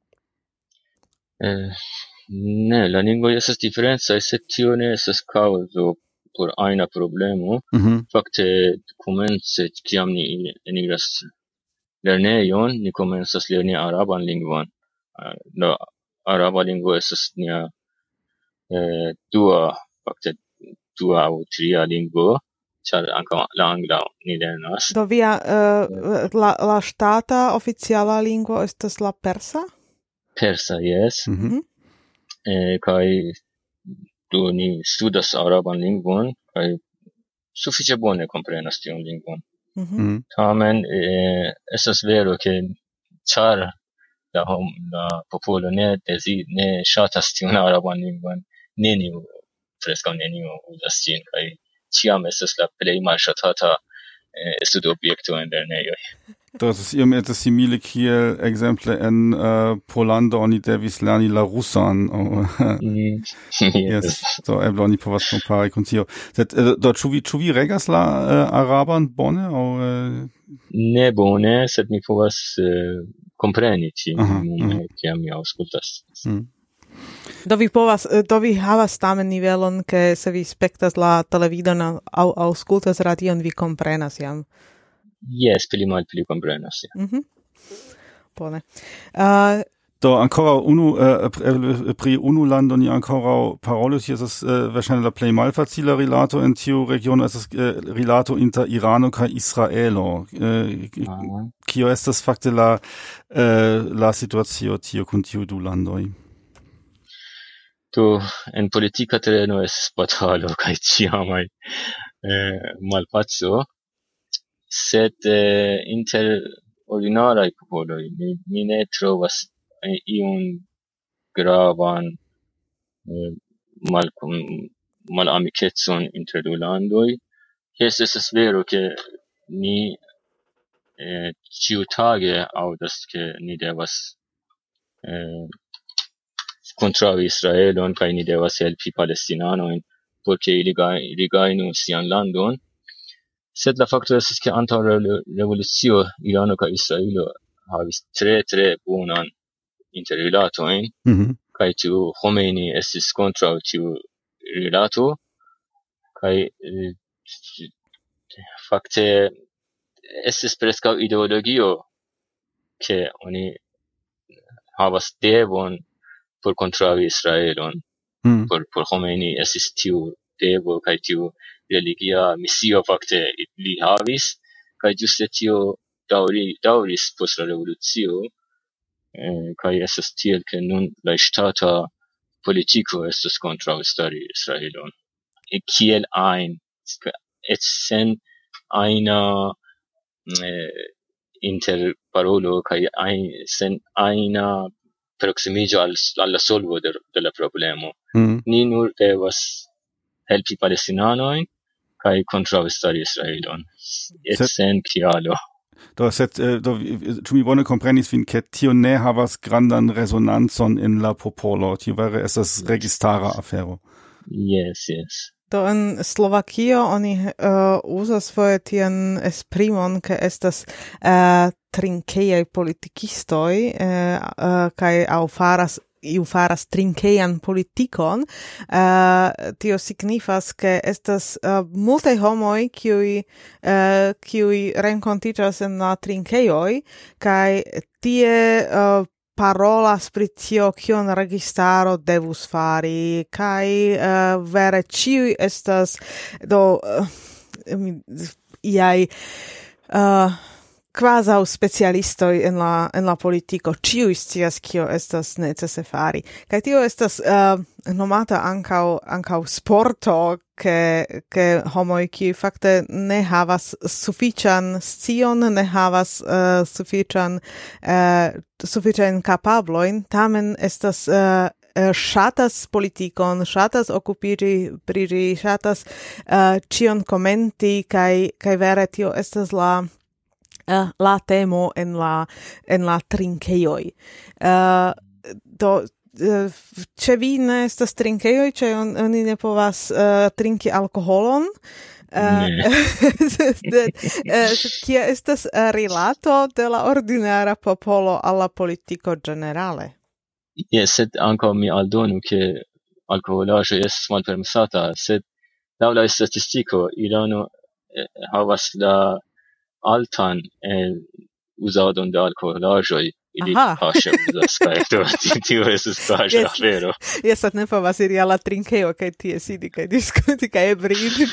Eh, ne, la lingvoj estas diferencaj, sed tio ne estas kaŭzo por ajna problemo. Mm-hmm. Fakte komence kiam ni enigras lernejon, ni komencas lerni araban lingvon. Uh, la araba lingvo estas nia Eh, dua, fakte dua aŭ tria lingvo, ĉar ankaŭ la angla ni lernas. Do via uh, la, la ŝtata oficiala lingvo estas la persa? Persa, yes. Mm-hmm. Eh, kaj do ni studas araban lingvon kaj sufiĉe bone komprenas tiun lingvon. Mm-hmm. Tamen eh, estas vero ke ĉar la, hom, la popolo ne dezi, ne ŝatas tiun araban lingvon, neniu, preskaŭ neniu uzas ĝin, kaj ĉiam estas la plej malŝatata eh, studobjekto en lernejoj. Das ist iomete simile kiel ekzemple en uh, Pollando oni devis lerni la rusan. Oh, mm. yes. Yes. Do eble oni povas kompari kun tio. Sed uh, do ĉu vi ĉu vi regas la uh, araban bone aŭ uh... ne bone, sed mi povas uh, kompreni tion kiam mi aŭskultas. Mm. Do vi povas, do vi havas tamen nivelon, ke se vi spektas la televidon aŭ aŭskultas radion, vi komprenas jam. Yes, pli malpli komprenas. Mhm. Bone. Uh, Do ankoraŭ unu uh, pri unu lando ni ankoraŭ parolos, hier estas uh, verŝajne la plej malfacila rilato en tiu regiono, estas uh, rilato inter Irano kaj Israelo. Uh, kio estas fakte la uh, la situacio tio kun tiu du landoj? Do en politika tereno estas batalo kaj ĉiamaj eh, malpaco, sed eh, inter ordinaraj popoloj mi, mi ne trovas eh, iun gravan eh, mal, malamikecon inter du landoj. Jes, estas vero ke ni eh, ĉiutage aŭdas ke ni devas eh, kontraŭ Israelon kaj ni devas helpi palestinanojn por ke ili ili gajnu sian landon. Sed la fakto estas ke antaŭ la revolucio Irano kaj Israelo havis tre tre bonan interrilatojn, Mhm. kaj tiu Khomeini estis kontraŭ tiu rilato, kaj eh, fakte estis preskaŭ ideologio ke oni havas devon por kontraŭi Israelon. Mhm. Por por Khomeini estis tiu devo kaj tiu religia misio fakte li havis, kaj ĝuste tio daŭri daŭris post la revolucio, eh, kaj estas tiel ke nun la ŝtata politiko estas kontraŭ stari Israelon. E kiel ajn, et sen ajna eh, interparolo kaj ajn sen ajna proksimiĝo al al la solvo de, de la problemo. Mhm. Ni nur devas helpi palestinanojn kaj kontraŭstari Israelon. Et Sed- sen kialo. Do sed eh, do ĉu mi bone komprenis vin ke tio ne havas grandan resonancon en la popolo, tio vere estas registara afero. Yes, yes. Do en Slovakio oni uh, uzas foje tian esprimon ke estas uh, trinkejaj politikistoj uh, uh, kaj aŭ faras iu faras trinkejan politikon, uh, tio signifas ke estas uh, multaj homoj kiuj uh, kiuj renkontiĝas en la trinkejoj kaj tie uh, parolas pri tio kion registaro devus fari kaj uh, vere ĉiuj estas do uh, iaj uh, quasi specialistoi en la en la politico ciui scias kio estas necese fari. Kaj tio estas uh, nomata ankaŭ ankaŭ sporto ke ke homoj kiuj fakte ne havas sufiĉan scion, ne havas uh, sufiĉan uh, sufiĉajn kapablojn, tamen estas uh, ŝatas politikon, ŝatas okupiĝi pri ĝi, ŝatas uh, ĉion komenti kaj kaj vere tio estas la Uh, la temo en la en la trinkejoj. Uh, do uh, ĉe vi ne estas trinkejoj, ĉe on, oni ne povas uh, trinki alkoholon. Uh, de, uh, kia estas uh, rilato de la ordinara popolo al la politiko ĝenerale? Yes, sed ankaŭ mi aldonu ke alkoholaĵo estas malpermesata, sed laŭ la statistiko Irano eh, havas la altan eh, uzadon de alkoholaĵoj ili Aha. paŝe uzas, kaj do tio estas paŝa Yes. afero. Jes, sed ne povas iri al la trinkejo kaj tie sidi kaj diskuti kaj ebridi.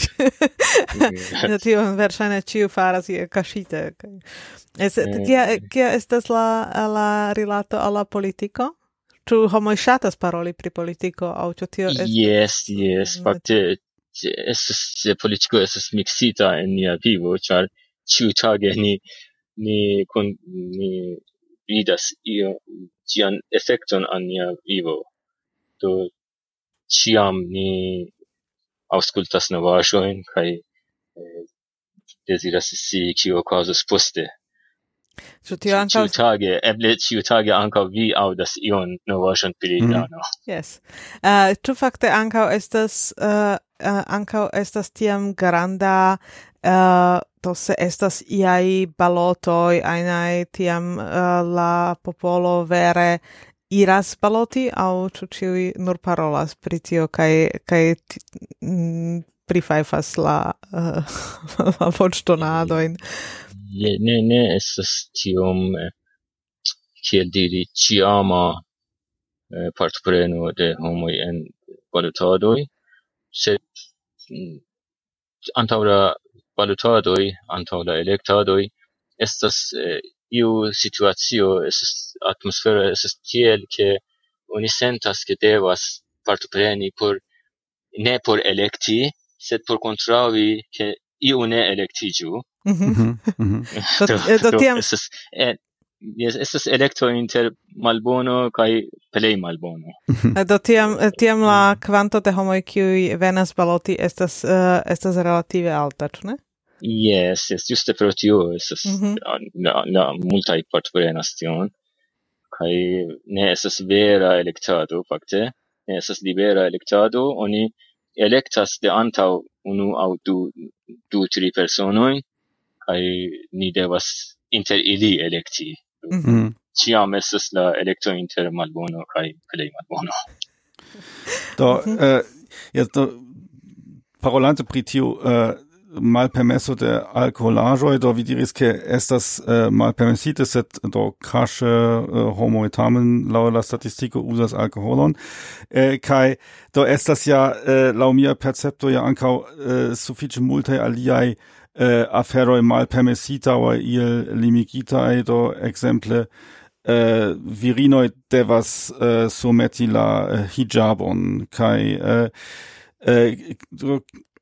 No, tio verŝajne ĉiu faras je kaŝite. kaj- Es, kia, kia estas la, la rilato al la politiko? Ĉu homoj ŝatas paroli pri politiko aŭ ĉu tio estas? Yes, yes, Mm. fakte estas politiko estas miksita en nia vivo, ĉar ĉiutage ni ni kun ni vidas io tian efekton al nia vivo. Do ĉiam ni aŭskultas novaĵojn kaj eh, deziras scii kio okazos poste. Ĉu tio ankaŭ Ĉiutage, eble ĉiutage ankaŭ vi aŭdas ion novaĵon pri Mhm. Irano. Yes. Uh, ĉu fakte ankaŭ estas uh, uh, ankaŭ estas tiam granda uh, to se estas iaj balotoj ajnaj tiam uh, la popolo vere iras baloti aŭ ĉu ĉiuj nur parolas pri tio kaj kaj ti- mm, prifajfas la uh, la voĉdonadojn. Je, ne, ne estas tiom, eh, kiel diri, ĉiama eh, partopreno de homoj en balotadoj, sed mm, antaŭ la balotadoj, antaŭ la elektadoj, estas eh, iu situacio, estas atmosfero, estas tiel, ke oni sentas ke devas partopreni por ne por elekti, sed por kontraŭi ke iu ne elektiĝu. Mhm. Mhm. Mhm. Do, do tiam estas eh, yes, estas elekto inter malbono kaj plej malbono. do tiam tiam la kvanto de homoj kiuj venas baloti estas uh, estas relative alta, ĉu ne? Yes, yes, juste pro tio estas Mhm. la, la, la multaj partoprenas tion, kai ne estas vera elektado fakte ne estas libera elektado oni elektas de antaŭ unu aŭ du du tri personoj kai ni devas inter ili elekti. Mm-hmm. Ciam estas la elekto inter malbono kai plej malbono. Do, mm-hmm. uh, ja, do, parolante pri tiu uh, malpermesso de alkoholaĵoj, do vi diris ke estas uh, malpermesite, sed do kaŝe uh, homoj tamen laŭ la statistiko uzas alkoholon. Uh, kaj do estas ja uh, laŭ mia percepto ja ankaŭ uh, sufiĉe multaj aliaj uh, aferoj malpermesitaj aŭ iel limigitaj, do ekzemple Uh, virinoj devas uh, someti la uh, hijabon kaj uh, uh,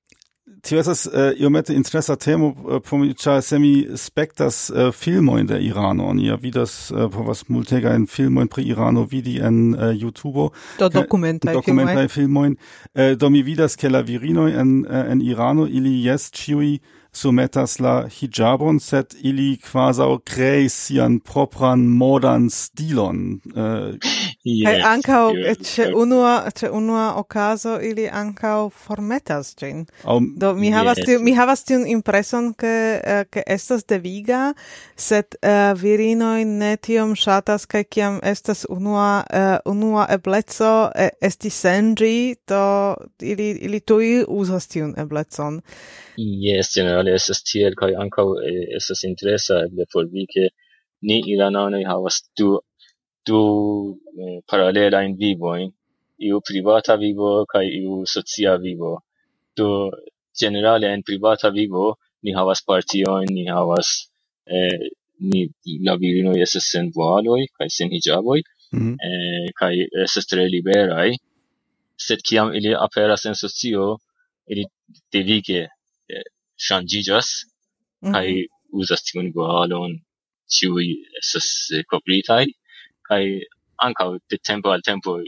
tio estas uh, iomete interesa temo uh, por mi, ĉar se mi spektas uh, filmojn de Irano, oni ja vidas uh, povas multegajn filmojn pri Irano vidi en uh, YouTubo. Do dokumentaj dokumentaj filmojn. Uh, do mi vidas ke la virinoj en uh, en Irano ili jes ĉiuj sometas la hijabon, sed ili quasi kreis sian propran modan stilon. Uh, yes, Kaj ankaŭ ĉe unua ĉe unua okazo ili ankaŭ formetas ĝin. Um, Do mi havas yes. tiu, mi havas tiun impreson ke uh, ke estas deviga, sed uh, virinoj ne tiom ŝatas, kaj kiam estas unua uh, unua ebleco uh, esti senĝi, do ili ili tuj uzas tiun eblecon. Yes, generale estas tiel, kaj ankaŭ eh, estas interesa eble por vi ke ni irananoj havas du du eh, paralelajn vivojn, iu privata vivo kaj iu socia vivo. Do generale en privata vivo ni havas partiojn, ni havas eh, ni la virinoj estas sen vualoj kaj sen hijaboj, mm-hmm. eh, kaj estas tre liberaj, sed kiam ili aperas en socio, ili devige ŝanĝiĝas kaj mm-hmm. uzas tiun vualon, ĉiuj estas kovritaj kaj ankaŭ de tempo al tempo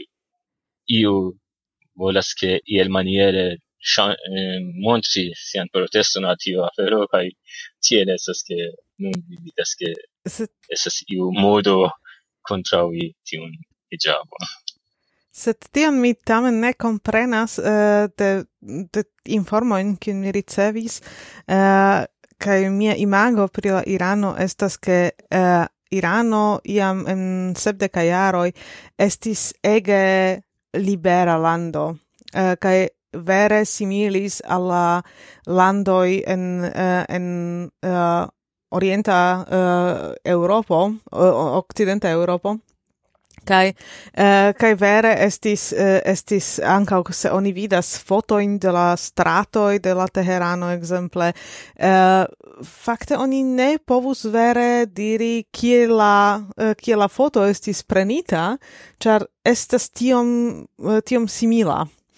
iu volas ke ielmaniere eh, montri sian proteston al tiu afero kaj tiel estas ke nun vi vidas ke estas iu modo kontraŭi tiun hijabon. Sed tiam mi tamen ne comprenas uh, de, de informojn kiun mi ricevis, uh, kaj mia imago pri la Irano estas ke uh, Irano iam en sepdekaj jaroj estis ege libera lando, uh, kaj vere similis al la landoj en uh, en uh, orienta uh, Eŭropo, uh, okcidenta Eŭropo. Kai uh, kai vere estis uh, estis ankaŭ se oni vidas fotojn de la stratoj de la Teherano ekzemple, uh, fakte oni ne povus vere diri kie la uh, kie la foto estis prenita, ĉar estas tiom uh, tiom simila.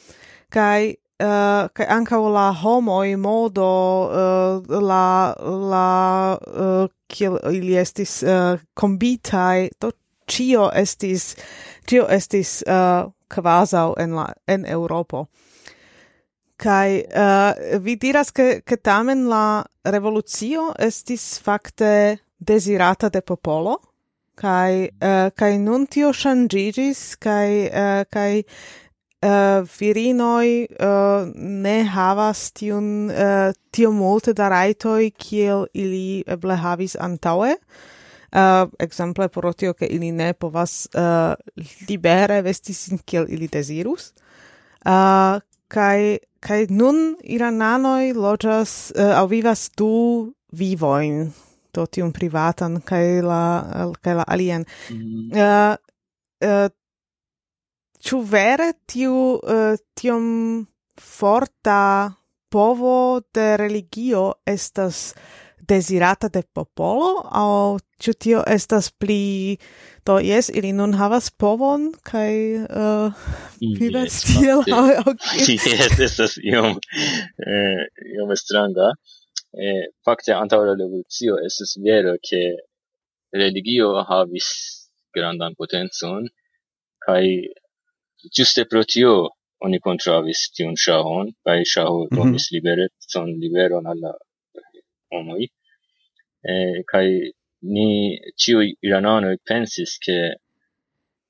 Kai uh, kai ankaŭ la homoj, modo, uh, la la uh, kiel ili estis uh, kombitaj, to Cio estis, cio estis uh, kvazaŭ en la en Eŭropo. Kaj uh, vi diras ke, ke tamen la revolucio estis fakte dezirata de popolo, kaj uh, kaj nun tio ŝanĝiĝis, kaj uh, kaj uh, virinoj uh, ne havas tiun uh, tiom multe da rajtoj kiel ili eble havis antaŭe. Uh, exemple por tio ke ili ne povas uh, libere vesti sin kiel ili dezirus. Uh, kaj kaj nun irananoj loĝas uh, aŭ vivas du vivojn, do tiun privatan kaj la kaj la alian. Mm. Uh, uh, ĉu vere tiu uh, tiom forta povo de religio estas desirata de popolo, aŭ ĉu tio estas pli do jes ili nun havas povon kaj uh, vivas tiel aŭ jes estas iom eh, iom stranga. Eh, fakte antaŭ la revolucio estas vero ke religio havis grandan potencon kaj ĝuste pro tio oni kontraŭis tiun ŝahon kaj ŝaho donis mm-hmm. liberecon liberon al la homoj. Eh, kaj ni ĉiuj irananoj pensis ke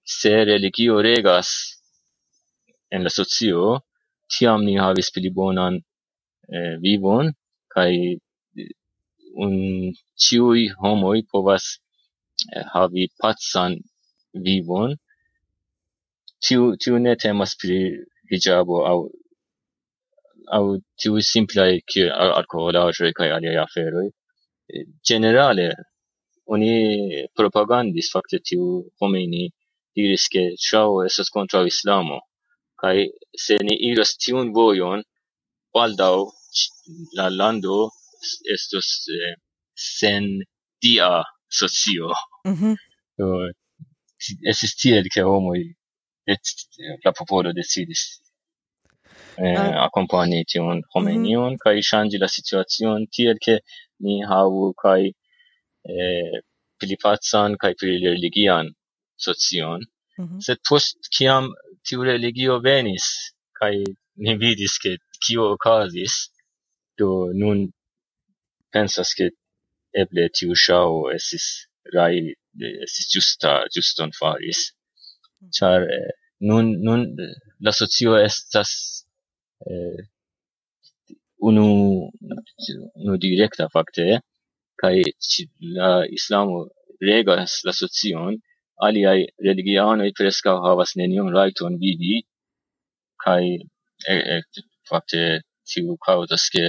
se religio regas en la socio, tiam ni havis pli bonan eh, vivon, kai un ciui homoi povas eh, havi pacan vivon. Tiu, tiu ne temas pri hijabo au au tiu simplai kiel alkoholaĵoj kaj aliaj aferoj. Generale oni propagandis fakte tiu Khomeini diris ke ŝao estas kontraŭ islamo kaj se ni iras tiun vojon baldaŭ la lando estos eh, sen dia socio. Mhm. Do estis tiel ke homoj et la popolo decidis eh, Ah. accompagni tion Khomeinion kaj ŝanĝi la situacion tiel ke ni havu kaj eh, pli pacan kaj pli religian socion. Mhm. Sed post kiam tiu religio venis kaj ni vidis ke kio okazis, do nun pensas ke eble tiu ŝao estis rai estis ĝusta ĝuston faris. Ĉar eh, nun nun la socio estas eh, unu unu direkta fakte kaj la islamo regas la socion, aliaj religianoj preskaŭ havas neniun rajton vivi kaj eh, eh, fakte tiu kaŭzas ke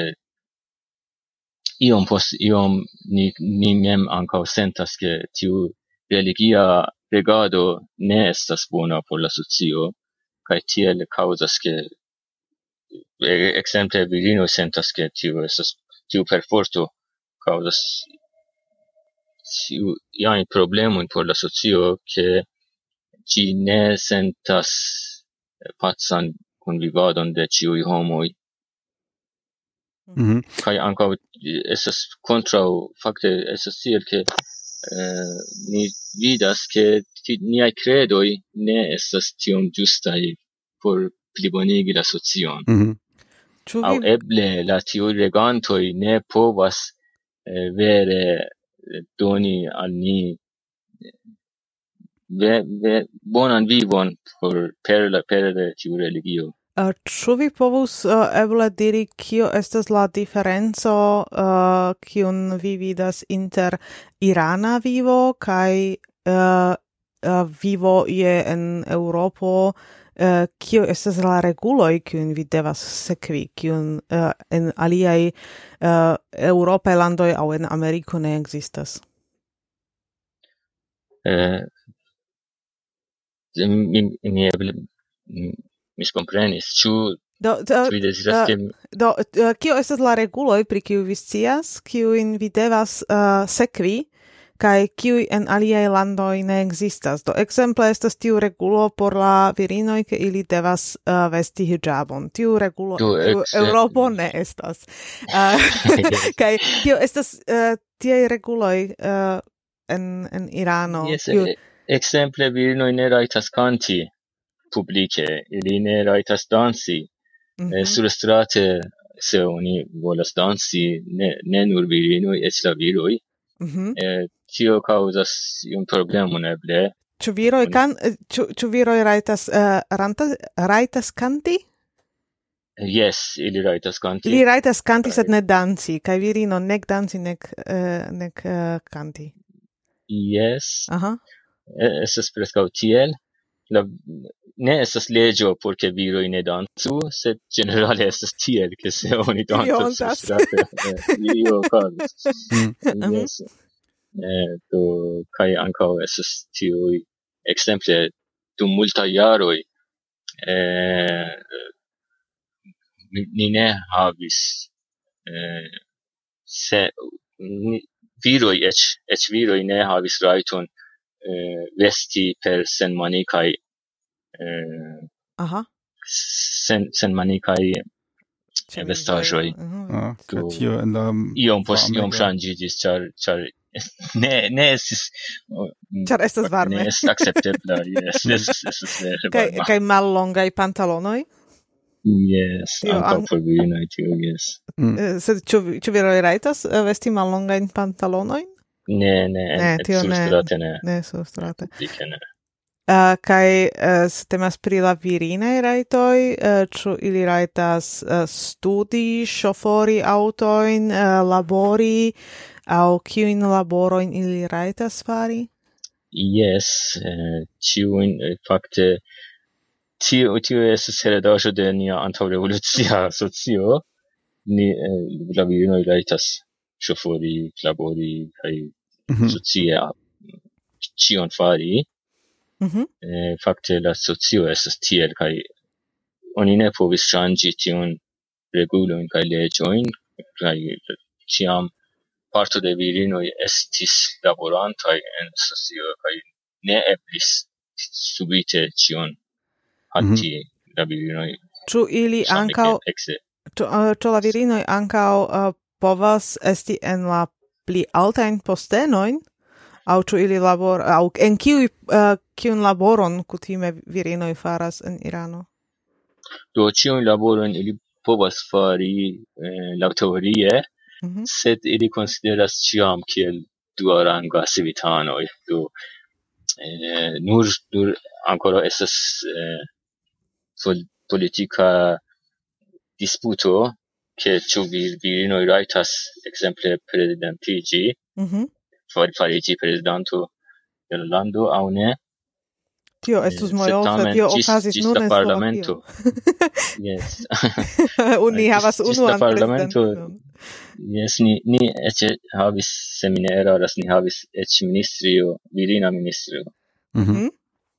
iom post iom ni, ni mem ankaŭ sentas ke tiu religia regado ne estas bona por la socio kaj tiel kaŭzas ke ekzemple virino sentas ke tiu estas tiu perforto kaŭzas tiu iajn problemojn por la socio ke ĝi ne sentas pacan kunvivadon de ĉiuj homoj. Mhm. Kaj ankaŭ estas kontraŭ fakte estas tiel ke eh, ni vidas ke ti- niaj kredoj ne estas tiom ĝustaj por plibonigi la socion. Mhm. Ĉu Aŭ vi eble la tiuj regantoj ne povas eh, vere eh, doni al ni ve, ve, bonan vivon por per la per de tiu religio. Uh, ĉu vi povus uh, eble diri kio estas la diferenco uh, kiun vi vidas inter irana vivo kaj uh, uh, vivo ie en Eŭropo, uh, kio estas la reguloj kiujn vi devas sekvi, kiujn uh, en aliaj uh, eŭropaj landoj aŭ en Ameriko ne ekzistas? Eh, mi, mi eble mm, miskomprenis. Ĉu Do, do, ĉu vi deziras uh, ke do uh, kio estas la reguloj pri kiuj vi scias, kiujn vi devas uh, sekvi, kaj kiuj en aliaj landoj ne ekzistas? Do ekzemple estas tiu regulo por la virinoj, ke ili devas uh, vesti hijabon. Tiu regulo Do, en ekse- Eŭropo ne estas. Uh, kaj kio estas uh, tiaj reguloj uh, en en Irano? Yes, kiu- eh, ekzemple virinoj ne rajtas kanti publike, ili ne rajtas dansi. Mhm. Eh, surstrate se oni volas dansi, ne, ne nur virinoj, eĉ la viroj. Mhm. Eh, tio kaŭzas iun problemon eble. Ĉu viroj Oni- kan ĉu ĉu viroj rajtas uh, ranta, rajtas kanti? Yes, ili rajtas kanti. Li rajtas kanti, sed ne danci, kaj virino nek danci, nek, uh, nek uh, kanti. Yes, Aha. eh, estas preskaŭ tiel. La, ne estas leĝo por ke viroj ne dancu, sed ĝenerale estas tiel, ke se oni Tio dancas ontas. surstrate, eh, io okazas. Mhm. Yes. Eh, do, kaj ankaŭ estas tiuj ekzemple dum multaj jaroj eh, ni, ni ne havis eh, se ni, viroj eĉ eĉ viroj ne havis rajton eh, vesti per senmanikaj eh, Aha. sen senmanikaj Ĉemizoj. vestaĵoj. Mhm. Ah, kaj Do- tio en la Iom post iom varmego. ŝanĝiĝis, ĉar ĉar ne ne estis oh, Ĉar estas fakte varme. ne estas akceptebla, yes, estas estas vere Kaj varma. kaj mallongaj pantalonoj? Yes, Tio ankaŭ an- por virinoj tio, yes. Mm. Eh, Sed ĉu vi- ĉu viroj rajtas eh, vesti mallongajn pantalonojn? Ne, ne, Ne, en tio ne. surstrate ne, Ne surstrate. publike ne. Uh, kai uh, se temas pri la virinaj rajtoj, uh, ĉu ili rajtas uh, studi, ŝofori aŭtojn, uh, labori, aŭ kiujn laborojn ili rajtas fari? Yes, uh, ĉiujn uh, fakte tio tio estas heredaĵo de nia antaŭrevolucia socio. Ni uh, la virinoj rajtas ŝofori, labori kaj Mhm. socie ĉion fari. Mhm. Eh, fakte la socio estas tiel kaj oni ne povis ŝanĝi tiun regulojn kaj leĝojn kaj ĉiam parto de virinoj estis laborantaj en socio kaj ne eblis subite ĉion halti la virinoj Ĉu ili same ankaŭ kiel ekse. Ĉu uh, ĉu la virinoj ankaŭ uh, povas esti en la pli altajn postenojn? Aŭ ĉu ili labor aŭ en kiuj uh, kiun laboron kutime virinoj faras en Irano? Do ĉiujn laborojn ili povas fari eh, laŭteorie, Mhm. sed ili konsideras ĉiam kiel duaranga civitanoj. Do eh, nur nur ankoraŭ estas eh, pol- politika disputo ke ĉu vir, virinoj rajtas ekzemple prezidentiĝi, Mhm. far, fariĝi prezidanto de la lando aŭ ne. Tio estus Eh, mojosa, sed tamen tio ĝis- okazis ĝis nun la en parlamento. Slovakio. Yes. Ni havas Ĝis- ĝis unuan la parlamento prezidentinon. Yes, ni ni eĉ havis, se mi ne eraras, ni havis eĉ ministrio, virina ministrio. Mhm. Mhm.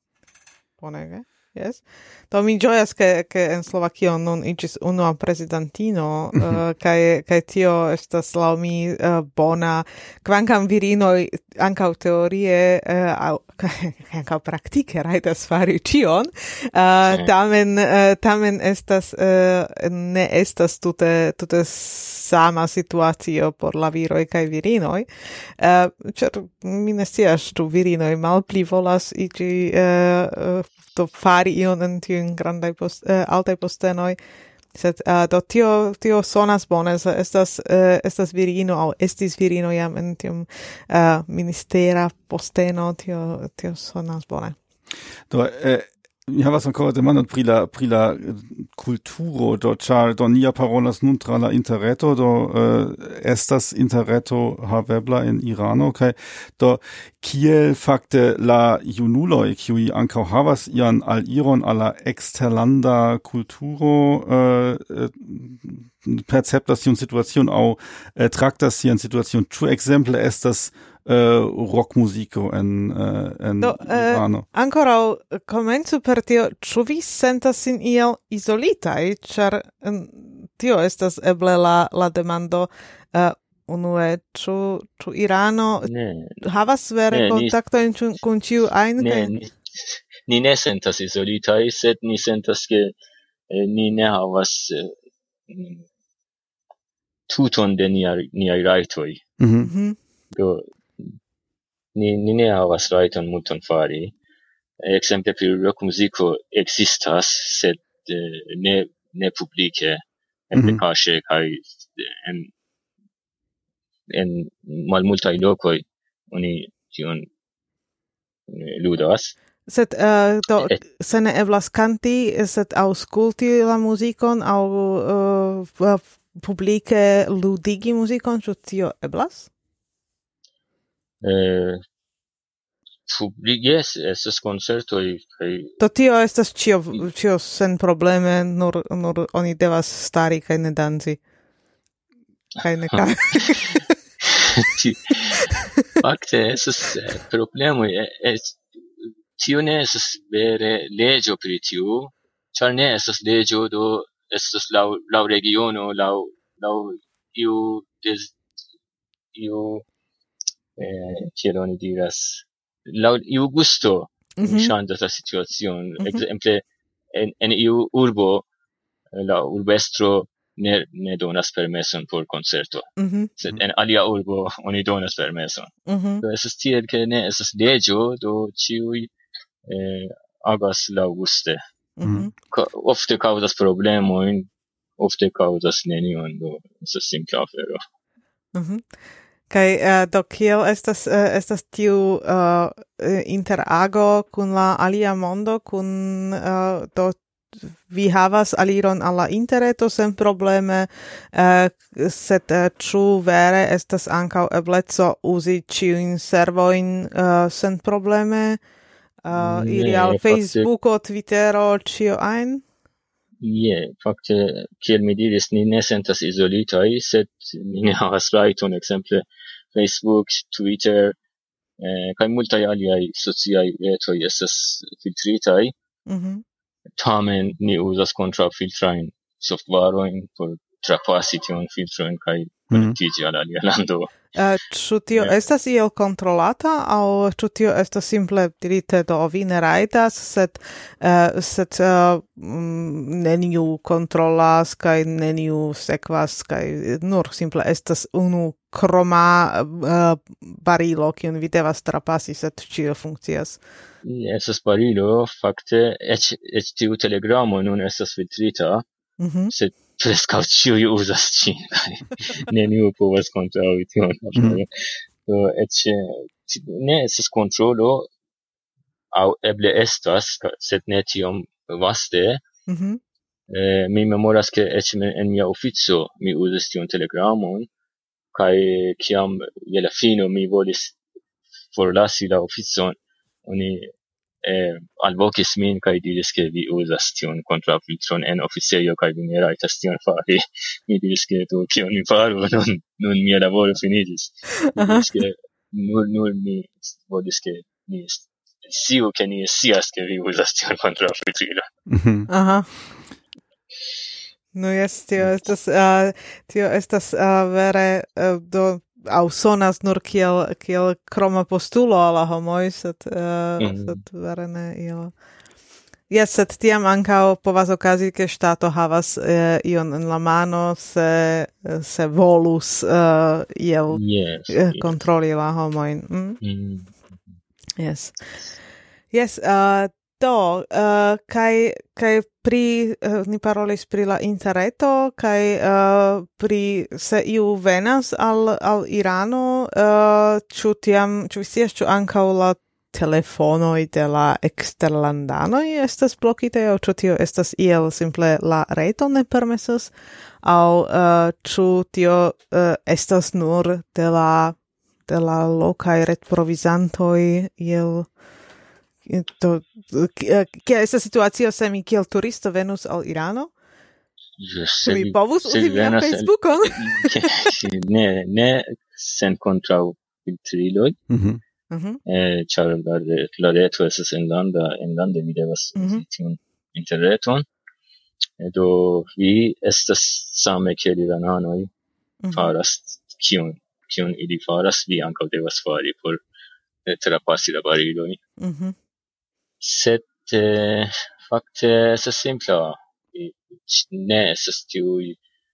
Bonege. Yes. Do mi ĝojas ke ke en Slovakio nun iĝis unua prezidantino, uh, kaj kaj tio estas laŭ mi uh, bona, kvankam virinoj ankaŭ teorie uh, aŭ kaj ankaŭ praktike rajtas fari ĉion, uh, tamen uh, tamen estas uh, ne estas tute tute sama situacio por la viroj kaj virinoj. Uh, ĉar mi ne scias, ĉu virinoj malpli volas iĝi uh, uh, do fari ion en tiun grandaj post, uh, altaj postenoj, sed uh, do tio tio sonas bone, se estas uh, estas virino aŭ estis virino jam en tiun uh, ministera posteno, tio tio sonas bone. Do, eh, mi havas ankoraŭ demandon pri la pri la eh, kulturo, do ĉar do nia parolas nun tra la interreto, do eh, estas interreto havebla en Irano, kaj do kiel fakte la junuloj, kiuj ankaŭ havas ian aliron al la eksterlanda kulturo, eh, perceptas tiun situacion aŭ eh, traktas tian situacion. Ĉu ekzemple estas uh, rockmuziko en, uh, en Do, eh, Irano. Ankoraŭ komencu per tio, ĉu vi sentas sin iel izolitaj, ĉar em, tio estas eble la, la demando uh, unue, ĉu, ĉu Irano Ne, havas vere Ne, ni- kontaktojn ĉu- kun ĉiu ajn? ne, kaj- ni, ni ne sentas izolitaj, sed ni sentas ke eh, ni ne havas eh, mm, tuton de niaj niaj rajtoj. Mhm. Mhm. Do ni, ni ne havas rajton multon fari. Ekzemple pri rockmuziko ekzistas, sed eh, ne ne publike, eble Mhm. kaŝe kaj eh, en en malmultaj lokoj oni tion eh, ludas. Sed uh, do, Eh. se ne eblas kanti, sed aŭskulti la muzikon aŭ uh, publike ludigi muzikon, ĉu tio eblas? Eh, publi- yes, estas koncertoj kaj Do tio estas ĉio, ĉio sen probleme, nur, nur oni devas stari kaj ne danci. Kaj ne ka... Ti- fakte estas eh, problemoj. eh, es- Tio ne estas vere leĝo pri tiu, ĉar ne estas leĝo, do estas laŭ laŭ regiono, laŭ laŭ iu des iu eh, kiel oni diras, laŭ iu gusto Mhm. ŝanĝas la situacion. Mhm. Ekzemple en en iu urbo eh, la urbestro ne ne donas permeson por koncerto, Mhm. sed en alia urbo oni donas permeson. Mhm. Do estas tiel ke ne estas leĝo, do ĉiuj eh, agas laŭguste. Mhm. Ka- ofte kaŭzas problemojn, ofte kaŭzas nenion, do estas simpla afero. Mhm. Kai uh, do kiel estas uh, estas tiu uh, interago kun la alia mondo kun uh, do vi havas aliron alla interreto sen probleme, uh, sed uh, ĉu vere estas ankaŭ ebleco uzi ĉiujn servojn uh, sen probleme, uh, iri al Facebooko, Twittero, ĉio ajn? Je, fakte, kiel mi diris, ni ne sentas izolitaj, sed ni ne havas rajton, ekzemple Facebook, Twitter, eh, kaj multaj aliaj sociaj retoj estas filtritaj. Mhm. Tamen ni uzas kontraŭfiltrajn softvarojn por trapasi tion filtrojn kaj konektiĝi al alia lando. Uh, ĉu tio Yeah. estas iel kontrolata aŭ ĉu tio estas simple dirite do vi ne rajtas, sed uh, sed uh, mm, neniu kontrolas kaj neniu sekvas kaj nur simple estas unu kroma uh, barilo kiun vi devas trapasi, sed ĉio funkcias. Estas barilo, fakte, eĉ eĉ tiu telegramo nun estas filtrita, Mhm. sed preskaŭ ĉiuj uzas ĝin kaj neniu povas kontraŭi tion. Do eĉ eh, ne estas kontrolo, aŭ eble estas, sed ne tiom vaste. Mhm. Eh, mi memoras ke eĉ en mia ofico mi uzis tion telegramon, kaj kiam je la fino mi volis forlasi la oficon, oni eh, alvokis min kaj diris ke vi uzas tion kontraŭfiltron en oficejo kaj vi ne rajtas tion fari. Mi diris ke do kion mi faru, nun, nun mia laboro finiĝis. Mi diris ke nur, nur mi volis ke ni sciu ke ni scias ke vi uzas tion kontraŭfiltrilon. Mhm. Aha. No jes, tio estas uh, tio estas uh, vere uh, do au sonas nur kiel kiel kroma postulo alla homoj, sed uh, Mhm. sed vere ne io. Jes, sed tiam ankaŭ povas okazi, ke ŝtato havas uh, ion en la mano, se se volus uh, iel Yes. uh, kontroli la homojn. Mm? Mm. Yes. Yes, uh, do, uh, kai, kai pri, uh, ni parolis pri la interreto, kai uh, pri se iu venas al, al Irano, uh, ĉu tiam, ĉu vi scias, ĉu ankaŭ la telefonoj de la eksterlandanoj estas blokitaj, aŭ ĉu tio estas iel simple la reto ne permesas, aŭ uh, ĉu tio uh, estas nur de la de la lokaj retprovizantoj iel to kia estas situacio se mi kiel turisto venus al Irano? Ĉu mi povus uzi mian Facebookon? ne, ne sen kontraŭfiltriloj, Mhm. Mhm. eh, ĉar la, la reto estas enlanda, enlande vi devas uzi Mhm. tiun interreton. Eh, Do vi estas same kiel irananoj Mhm. faras kion kion ili faras, vi ankaŭ devas fari por eh, trapasi la bariloj. Mhm. Sed eh, fakte estas simpla. I- Ne estas tiuj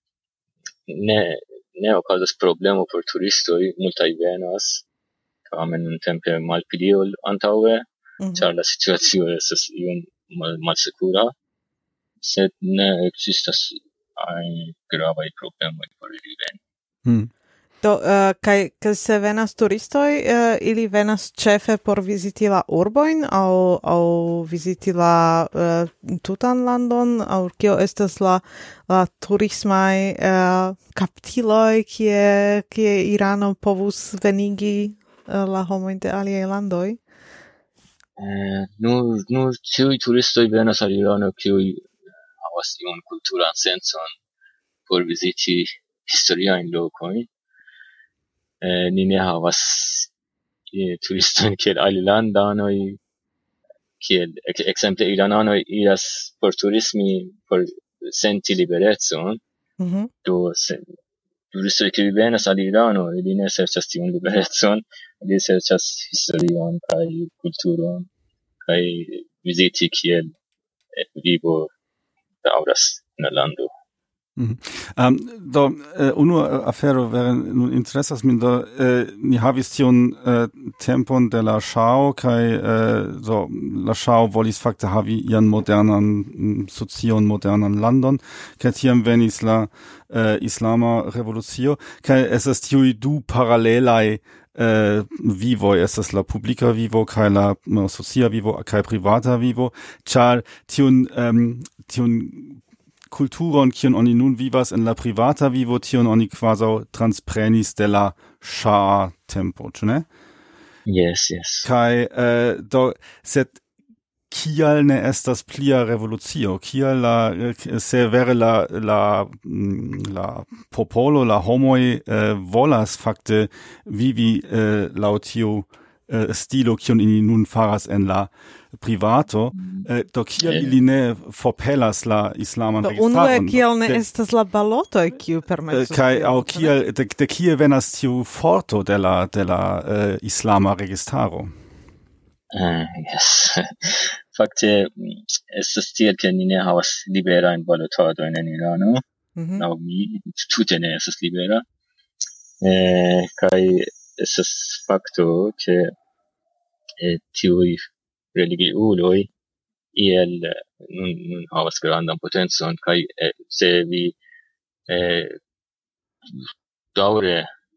ne ne okazas problemo por turistoj, multaj venas, tamen nuntempe malpli ol antaŭe, Mhm. ĉar la situacio estas iom mal, malsekura, sed ne ekzistas ajn gravaj problemoj por ili veni. Mhm. Do, uh, kai, kai se venas turistoj, uh, ili venas ĉefe por viziti la urbojn aŭ aŭ viziti la uh, tutan landon, aŭ kio estas la la turismaj uh, kaptiloj, kie kie Irano povus venigi uh, la homojn de aliaj landoj? Eh, nur nur tiuj turistoj venas al Irano, kiuj havas iun kulturan sencon por viziti historiajn lokojn. Eh, ni ne havas eh, turistojn kiel alilandanoj, kiel ek- ekzemple irananoj iras por turismi por senti liberecon, Mhm. do se, turistoj kiuj venas al Irano, ili ne serĉas tiun liberecon, ili serĉas historion kaj kulturon kaj viziti kiel eh, vivo daŭras en la lando. Mm-hmm. Um, do uh, unu afero vere nun interesas min do uh, ni havis tion uh, tempon de la ŝao kaj uh, so la ŝao volis fakte havi ian modernan mm, socion, modernan landon, kaj tiam venis la uh, islama revolucio kaj estas tiuj du paralelaj Uh, vivo estas la publica vivo kaj la no, socia vivo kaj privata vivo, ĉar tiun um, tiun kulturon kion oni nun vivas en la privata vivo, tion oni kvazaŭ transprenis de la ŝaa tempo, ĉu ne? Yes, yes. Kaj uh, do sed kial ne estas plia revolucio, kial la se vere la la la popolo, la homoj uh, volas fakte vivi uh, laŭ tiu uh, stilo kion ili nun faras en la privato, uh, do kial ili ne forpelas la islaman registaron. Unue kial ne estas la balotoj kiu permesus. Kaj aŭ kial de, de kie venas tiu forto de la de la uh, islama registaro? Uh, yes. Fakte estas tiel ke ni ne havas liberajn balotadojn en Irano. Mm-hmm. Laŭ mi tute ne estas libera. Eh, kaj estas fakto ke eh, tiuj religiuloj iel nun, nun havas grandan potencon kaj eh, se vi eh, daŭre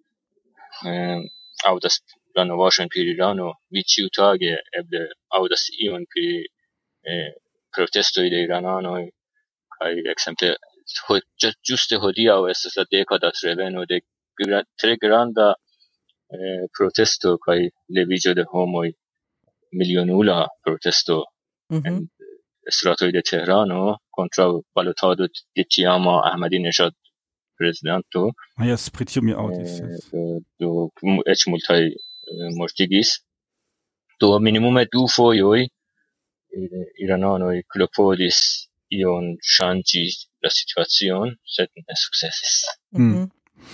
eh, aŭdas la novaĵojn pri Irano, vi ĉiutage eble aŭdas ion pri eh, protestoj de irananoj kaj ekzemple ho, ĝuste hodiaŭ estas la dekadat reveno de gra, tre granda eh, protesto kaj leviĝo de homoj, milionula protesto Mm-hmm. en stratoj de Teherano kontraŭ balotado de tiama Ahmadinejad prezidanto. Ah, yes, pri tio mi aŭdis. Eh, do eĉ multaj eh, mortigis. Do minimume du fojoj eh, irananoj klopodis ion ŝanĝi la situacion, sed ne sukcesis. Mm-hmm.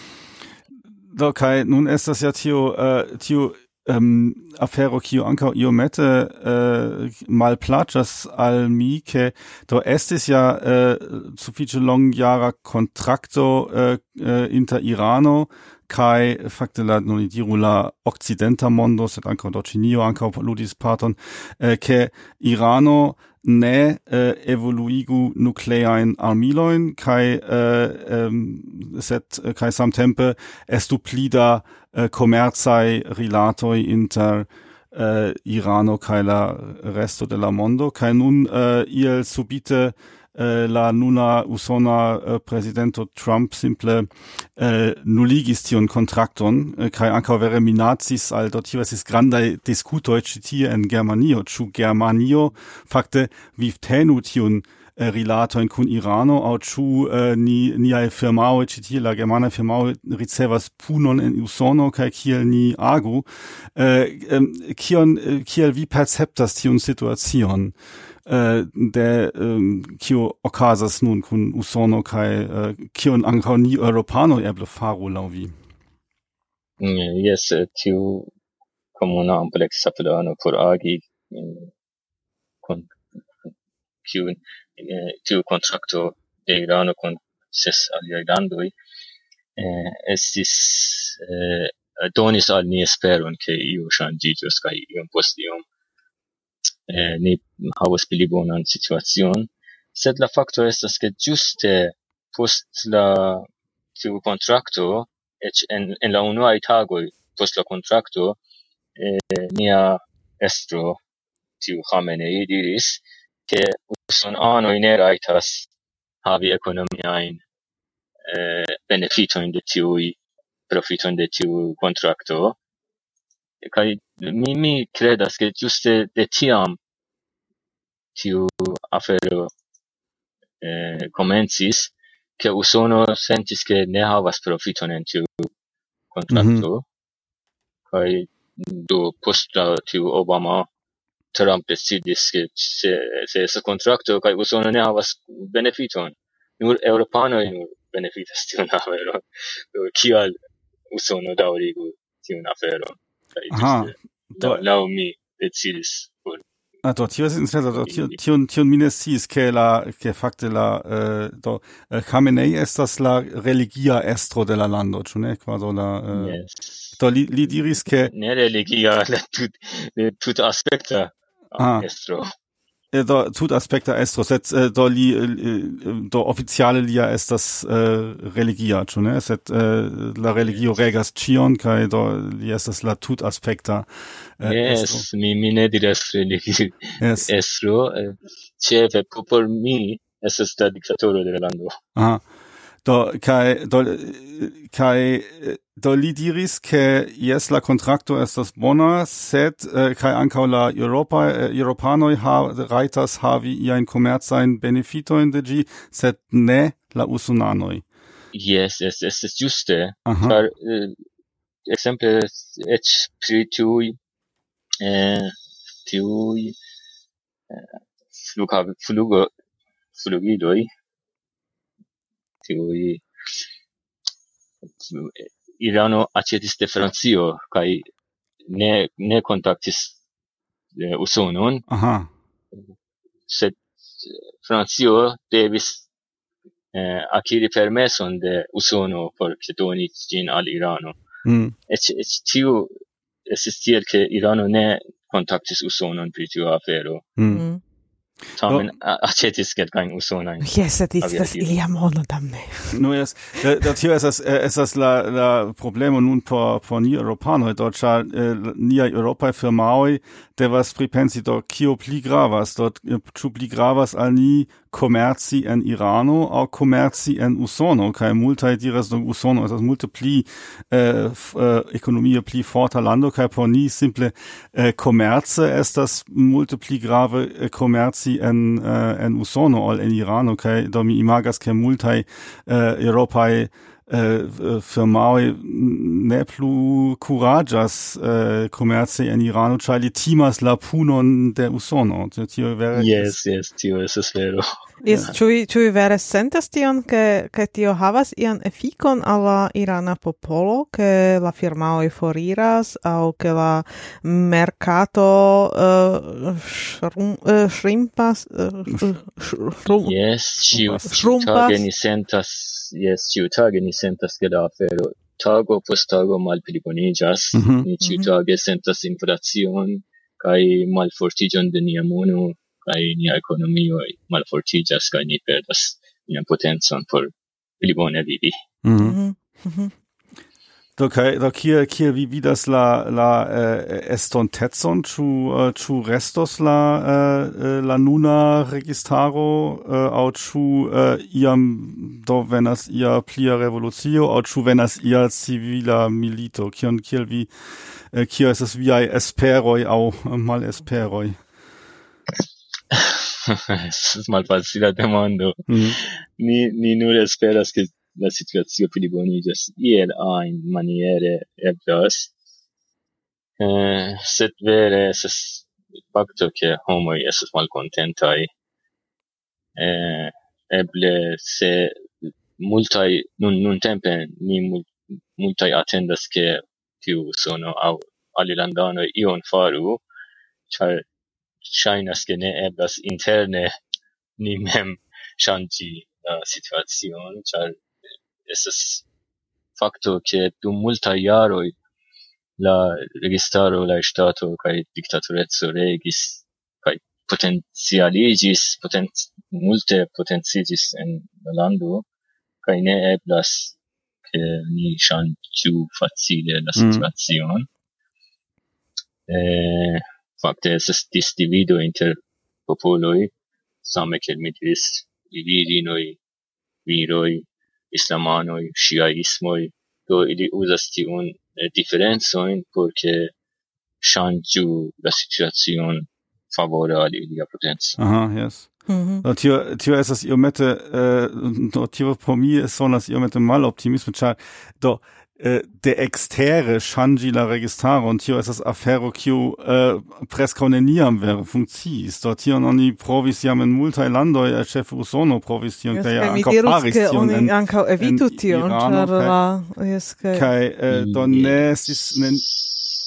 Do kaj nun estas ja tio uh, tio um, afero kiu ankaŭ iomete uh, malplaĉas al mi, ke do estis ja uh, sufiĉe longjara kontrakto uh, uh, inter Irano kaj fakte la non diru la okcidenta mondo, sed ankaŭ do Ĉinio ankaŭ ludis parton, uh, ke Irano ne uh, evoluigu nukleajn armilojn kaj uh, um, sed uh, kaj samtempe estu pli da uh, komercaj rilatoj inter uh, Irano kaj la resto de la mondo, kaj nun uh, iel subite uh, la nuna usona uh, presidento Trump simple uh, nuligis tion kontrakton uh, kaj ankaŭ vere minacis al do tio estis grandaj diskutoj ĉi tie en Germanio, ĉu Germanio fakte vivtenu tiun uh, rilatojn kun Irano aŭ ĉu uh, ni niaj firmaoj ĉi tie, la germanaj firmaoj ricevas punon en Usono kaj kiel ni agu, uh, um, kion uh, kiel vi perceptas tiun situacion? Uh, de um, kio okazas nun kun Usono kaj uh, kion ankaŭ ni Eŭropanoj eble faru laŭ vi? Mm, yes, tiu komuna ampleksa plano por agi kun kiu tiu kontrakto de Irano kun ses aliaj landoj eh, estis eh, donis al ni esperon ke io ŝanĝiĝos kaj iom post iom Eh, ni havas pli bonan situacion, sed la fakto estas ke ĝuste post la tiu kontrakto, eĉ en, en la unuaj tagoj post la kontrakto, eh, nia estro, tiu Khamenei, diris ke usonanoj ne rajtas havi ekonomiajn eh, benefitojn de tiuj profitojn de tiu kontrakto. Kaj mi, mi kredas ke ĝuste de tiam tiu afero eh, komencis, ke Usono sentis ke ne havas profiton en tiu kontrakto, mm-hmm. kaj do post la tiu Obama Trump decidis ke se, se estas kontrakto kaj Usono ne havas benefiton, nur eŭropanoj nur benefitas tiun aferon. Do kial Usono daŭrigu tiun aferon? Kaj ĝuste laŭ mi decidis por Ah, do, tio estis interesa, do, tio, tion, tion mi ne sciis, ke la, ke fakte la, uh, do, uh, Khamenei estas la religia estro de la lando, ĉu ne? Kvazaŭ la, uh, Yes. do, li, li diris ke... Ne religia, la tut, tut aspekta Ah. estro. Do, tut aspekta estro, sed uh, do li, uh, do oficiale lia estas uh, religia, ĉu ne? Sed uh, la religio regas ĉion, kaj do li estas la tut aspekta uh, yes, estro. mi, mi ne diras religi Yes. estro, ĉefe por mi estas la diktatoro de la lando. Aha. Do, kai, do, kai, do li diris ke jes la kontrakto estas bona, sed uh, kai ankaŭ la Europa, uh, Europanoj ha, rajtas havi iajn komercajn benefitojn de ĝi, sed ne la usonanoj. Yes, es estas ĝuste, Aha. ĉar uh, ekzemple eĉ pri tiuj eh, tiuj eh, flughav- flugo flugiloj tiuj Irano aĉetis de Francio kaj ne ne kontaktis eh, Usonon, Aha. sed Francio devis eh, akiri permeson de Usono por ke doni ĝin al Irano. Mm. Eĉ eĉ tiu estis tiel ke Irano ne kontaktis Usonon pri tiu afero. Mm. Mm. Tamen oh. aĉetis kelkajn usonajn. Yes, sed estas aviadiloj. ilia mono damne. No, yes, da, da tio esas, esas la, la problemo nun por, por ni Europanoj, do ĉar eh, niaj Europaj firmaoj devas pripensi do kio pli gravas, do ĉu pli gravas al ni komerci en Irano aŭ komerci en Usono, kaj multaj diras, do Usono estas multe pli eh, f, eh, ekonomie pli forta lando, kaj por ni simple eh, komerce estas multe pli grave eh, komerci en uh, en Usono ol en Irano, kaj do mi imagas ke multaj uh, Europaj uh, firmaoj ne plu kuraĝas uh, komerci en Irano, ĉar li timas la punon de Usono. Tio vere Yes, yes, tio estas vero. Yes, ĉu vi ĉu vi vere sentas tion, ke ke tio havas ian efikon al la irana popolo, ke la firmaoj foriras aŭ ke la merkato uh, shrum, uh, shrimpas uh, shrum, Yes, ciu Shrumpas. tage ni sentas, yes, ciu tage ni sentas ke la afero tago post tago malpliboniĝas. Mhm. Ni ĉiutage sentas inflacion kaj malfortiĝon de nia mono, kaj nia ekonomio malfortiĝas kaj ni perdas nian potencon por pli bone vivi. Mhm. Mhm, mhm. Do kaj do kie kie vi vidas la la eh, estontecon, ĉu eh, ĉu restos la eh, la nuna registaro eh, aŭ ĉu eh, iam do venas ia plia revolucio aŭ ĉu venas ia civila milito? Kion kiel vi eh, kio estas viaj esperoj aŭ malesperoj? Es malfacila demando. Mhm. Ni, ni nur esperas ke la situacio pliboniĝas iel ajn maniere eblas. Eh, sed vere estas fakto ke homoj estas malkontentaj. Eh, eble se multaj nun nuntempe ni mul, multaj atendas ke tiu Usono aŭ alilandanoj ion faru, ĉar ŝajnas ke ne eblas interne ni mem ŝanĝi la situacion, ĉar estas fakto ke dum multaj jaroj la registaro, la ŝtato kaj diktatoreco regis kaj potencialiĝis, poten, multe potenciĝis en la lando, kaj ne eblas ke ni ŝanĝu facile la situacion. Mm. Eh, fakte estas disdivido inter popoloj, same kiel mi diris, virinoj, viroj, islamanoj, ŝiaismoj, do ili uzas tiun eh, diferencojn por ke ŝanĝu la situacion favore al ilia potenco. Aha, yes. Mhm. Do tio tio estas iomete eh, do tio por mi sonas iomete maloptimismo, ĉar do eh, de extere ŝanĝi la registaron, tio estas afero kiu eh, preskaŭ neniam vere funkciis. Do tion oni provis jam en multaj landoj, ĉefe Usono provis tion, Yes, kaj kaj mi ankaŭ dirus, faris ke tion oni en ankaŭ evitu en tion, Irano, ĉar kaj- la yes, ke kaj eh, do ne estis ne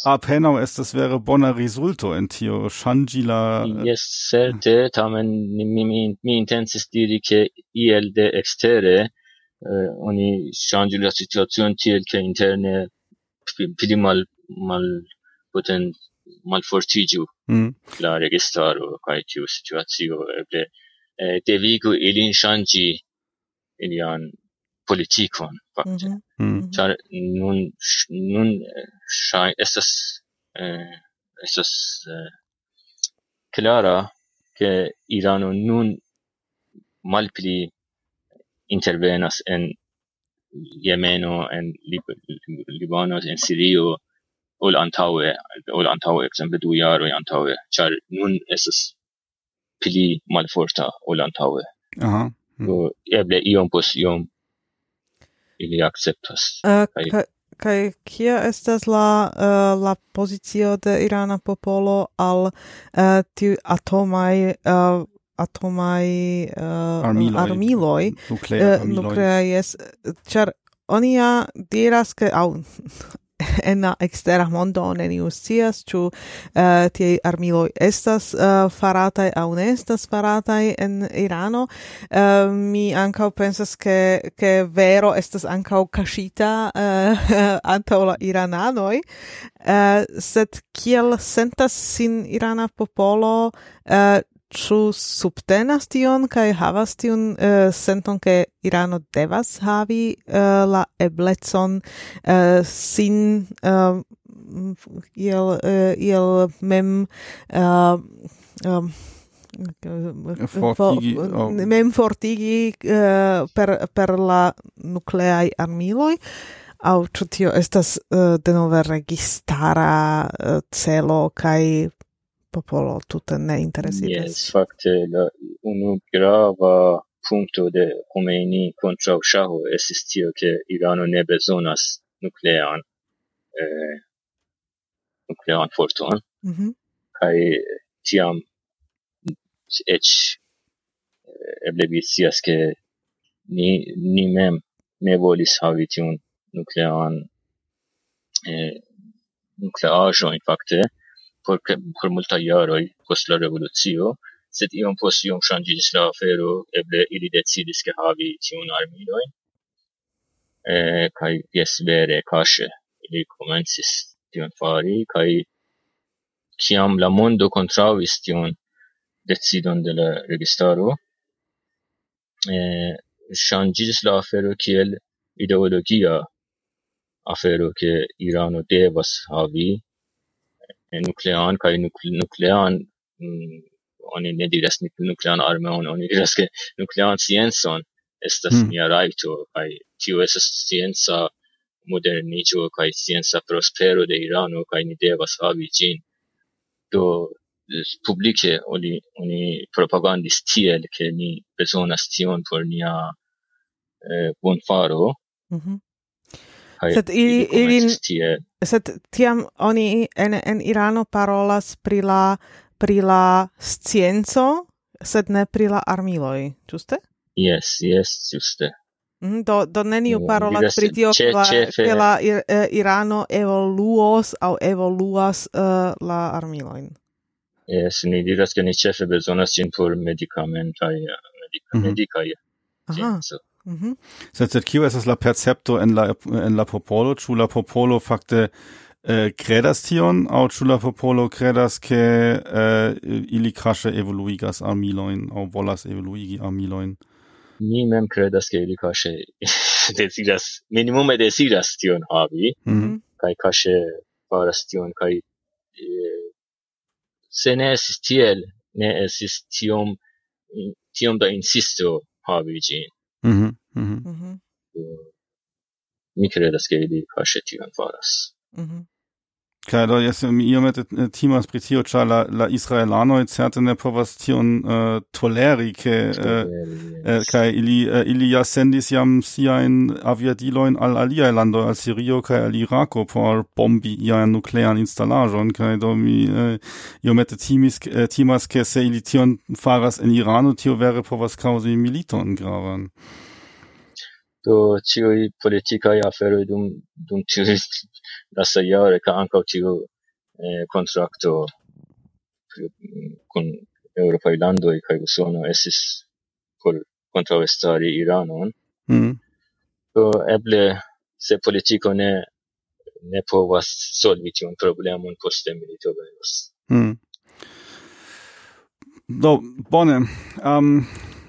apenaŭ estas vere bona rezulto en tio ŝanĝi la Yes, certe, tamen mi, mi, mi intensis diri che iel de extere eh, oni ŝanĝu la situacion tiel ke interne pli mal mal poten malfortiĝu mm. la registaro kaj tiu situacio eble eh, devigu ilin ŝanĝi ilian politikon fakte. Mm-hmm. Ĉar nun nun ŝaj estas eh, estas eh, clara che Irano nun malpli intervenas en Yemeno, en Lib- Libano, en Sirio, ol antaŭe, ol antaŭe, ekzemple du jaroj antaŭe, ĉar nun estas pli malforta ol antaŭe. Aha. Do eble iom post iom ili akceptas. Uh, kaj kaj kia estas la uh, la pozicio de irana popolo al uh, tiu atomaj uh, atomaj uh, armiloj, armiloj nuklea uh, armiloj. nukleas, ĉar oni ja diras ke aŭ en la extera mondo neniu scias ĉu uh, tiaj armiloj estas uh, farataj aŭ ne estas farataj en Irano. Uh, mi ankaŭ pensas ke ke vero estas ankaŭ kaŝita uh, antaŭ la irananoj, uh, sed kiel sentas sin irana popolo, uh, ĉu subtenas tion kaj havas tiun uh, senton ke Irano devas havi uh, la eblecon uh, sin uh, iel, uh, iel mem uh, um, fortigi, for, mem fortigi uh, per, per la nukleaj armiloj, aŭ ĉu tio estas uh, denove registara uh, celo kaj popolo tute ne interesigas. Yes, fakte la unu grava punkto de Khomeini kontraŭ ŝaho estis tio ke Irano ne bezonas nuklean eh, nuklean forton. Mm-hmm. Kaj tiam eĉ eh, eble vi scias ke ni, ni mem ne volis havi tiun nuklean eh, nukleaĵon fakte por por multa jaroj post la revolucio, sed iom post iom ŝanĝiĝis la afero, eble ili decidis ke havi tiun armilojn, eh, kaj jes vere kaŝe ili komencis tion fari, kaj kiam la mondo kontraŭis tiun decidon de la registaro, eh, ŝanĝiĝis la afero kiel ideologia afero ke Irano devas havi nuklean kaj nuklean mm, oni ne diras nuklean armeon, oni diras ke nuklean sciencon estas mm. nia rajto kaj tio estas scienca moderniĝo kaj scienca prospero de Irano kaj ni devas havi ĝin. Do publike oni oni propagandis tiel ke ni bezonas tion por nia eh, bonfaro. Mm-hmm. Sed ili, ili, sed tiam oni en, en Irano parolas pri la, pri la scienco, sed ne pri la armiloj, ĝuste? Yes, yes, ĝuste. Mm, do, do neniu parolas pri tio, ke la, ke la uh, Irano evoluos aŭ evoluas uh, la armilojn. Yes, ni diras ke ni ĉefe bezonas ĝin por medikamentaj medika, mm-hmm. medikaj scienco. Mm-hmm. Sed sed kio estas la percepto en la en la popolo, ĉu la popolo fakte eh, kredas tion, aŭ ĉu la popolo kredas ke eh, ili kaŝe evoluigas armilojn aŭ volas evoluigi armilojn? Mi mem kredas ke ili kaŝe deziras, minimume deziras tion havi, mm-hmm. kaj kaŝe faras tion, kaj eh, se ne estis tiel, ne estis tiom tiom da insisto havi ĝin. Mhm. Mhm. Mm-hmm. Uh, mi credas che ili kaŝe tion faras. Mhm. Kaj do jes mi iomete timas pri tio, ĉar la la israelanoj certe ne povas tion uh, toleri, ke uh, uh, kaj ili uh, ili ja sendis jam siajn aviadilojn al aliaj landoj, al Sirio kaj al Irako por bombi iajn nuklean instalaĵon, kaj do mi uh, iomete timis uh, timas, ke se ili tion faras en Irano, tio vere povas kaŭzi militon gravan. Do tiuj politikaj aferoj dum dum tiuj lasta jaroj, kaj ankaŭ tiu eh, contracto con Europaj landoj kaj Usono estis por kontraŭstari Iranon. Mm. Do eble se politiko ne ne povas solvi tiun problemon poste milito venos. Mm. Do, bone. Um,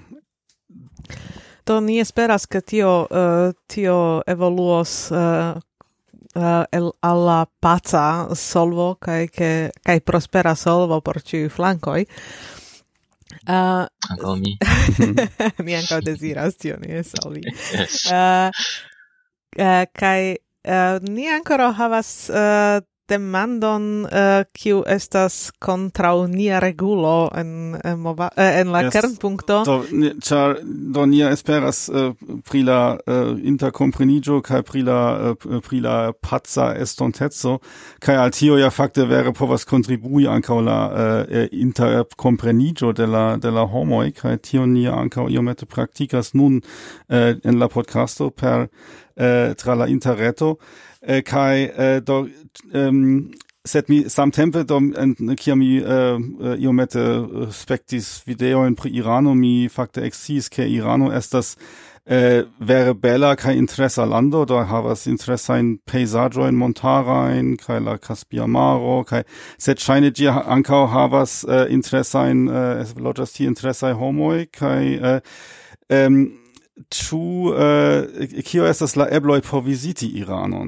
Do ni esperas che tio uh, tio evoluos uh, uh, el, alla paca solvo kai che kai prospera solvo por ci flankoi. Uh, Ankaŭ mi. mi ankaŭ deziras tion, jes, al vi. Yes. Uh, uh, kai uh, ni ancora havas uh, demandon uh, kiu estas kontraŭ nia regulo en en, mova, uh, en la Yes. kernpunkto. do, ni- ĉar do nia esperas uh, pri la uh, interkompreniĝo kaj pri la uh, pri la paca estonteco, kaj al tio ja fakte vere povas kontribui ankaŭ la uh, interkompreniĝo de la de la homoj, kaj tion ni ankaŭ iomete praktikas nun uh, en la podcasto per uh, tra la interreto. Uh, kai uh, do um, sed mi samtempe do en kiam mi uh, uh, iomete uh, spektis videojn pri Irano, mi fakte eksciis ke Irano estas uh, vere bela kaj interesa lando, do havas interesajn pejzaĝojn montarajn kaj la Kaspia Maro, kaj sed ŝajne ĝi ankaŭ havas uh, interesajn uh, loĝas tie interesaj homoj kaj uh, um, ĉu uh, kio estas la ebloj por viziti Iranon?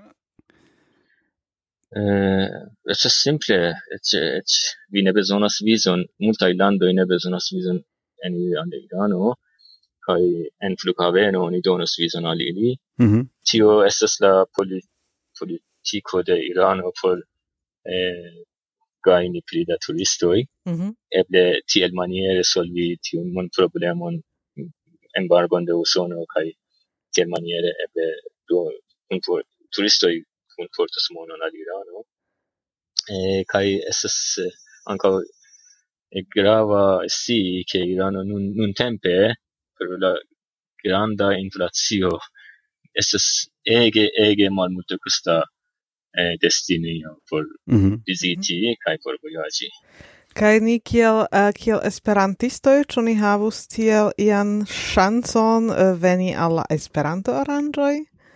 Eh, estas simple, eĉ eĉ vi ne bezonas vizon, multaj landoj ne bezonas vizon eniri al Irano, kaj en flughaveno oni donas vizon al ili. Mhm. Tio estas la poli- politiko de Irano por eh, gajni pli da turistoj. Mhm. Eble tiel maniere solvi tiun mon problemon, embargon de Usono, kaj tiel maniere eble do kunpor turistoj kunportas monon al Irano. Eh, kaj estas eh, ankaŭ eh, grava scii ke Irano nun nuntempe per la granda inflacio estas ege ege malmultekosta eh, destinio por Mhm. viziti kaj por vojaĝi. Kaj ni kiel uh, kiel esperantistoj, ĉu ni havus tiel ian ŝancon uh, veni al la Esperanto-aranĝoj?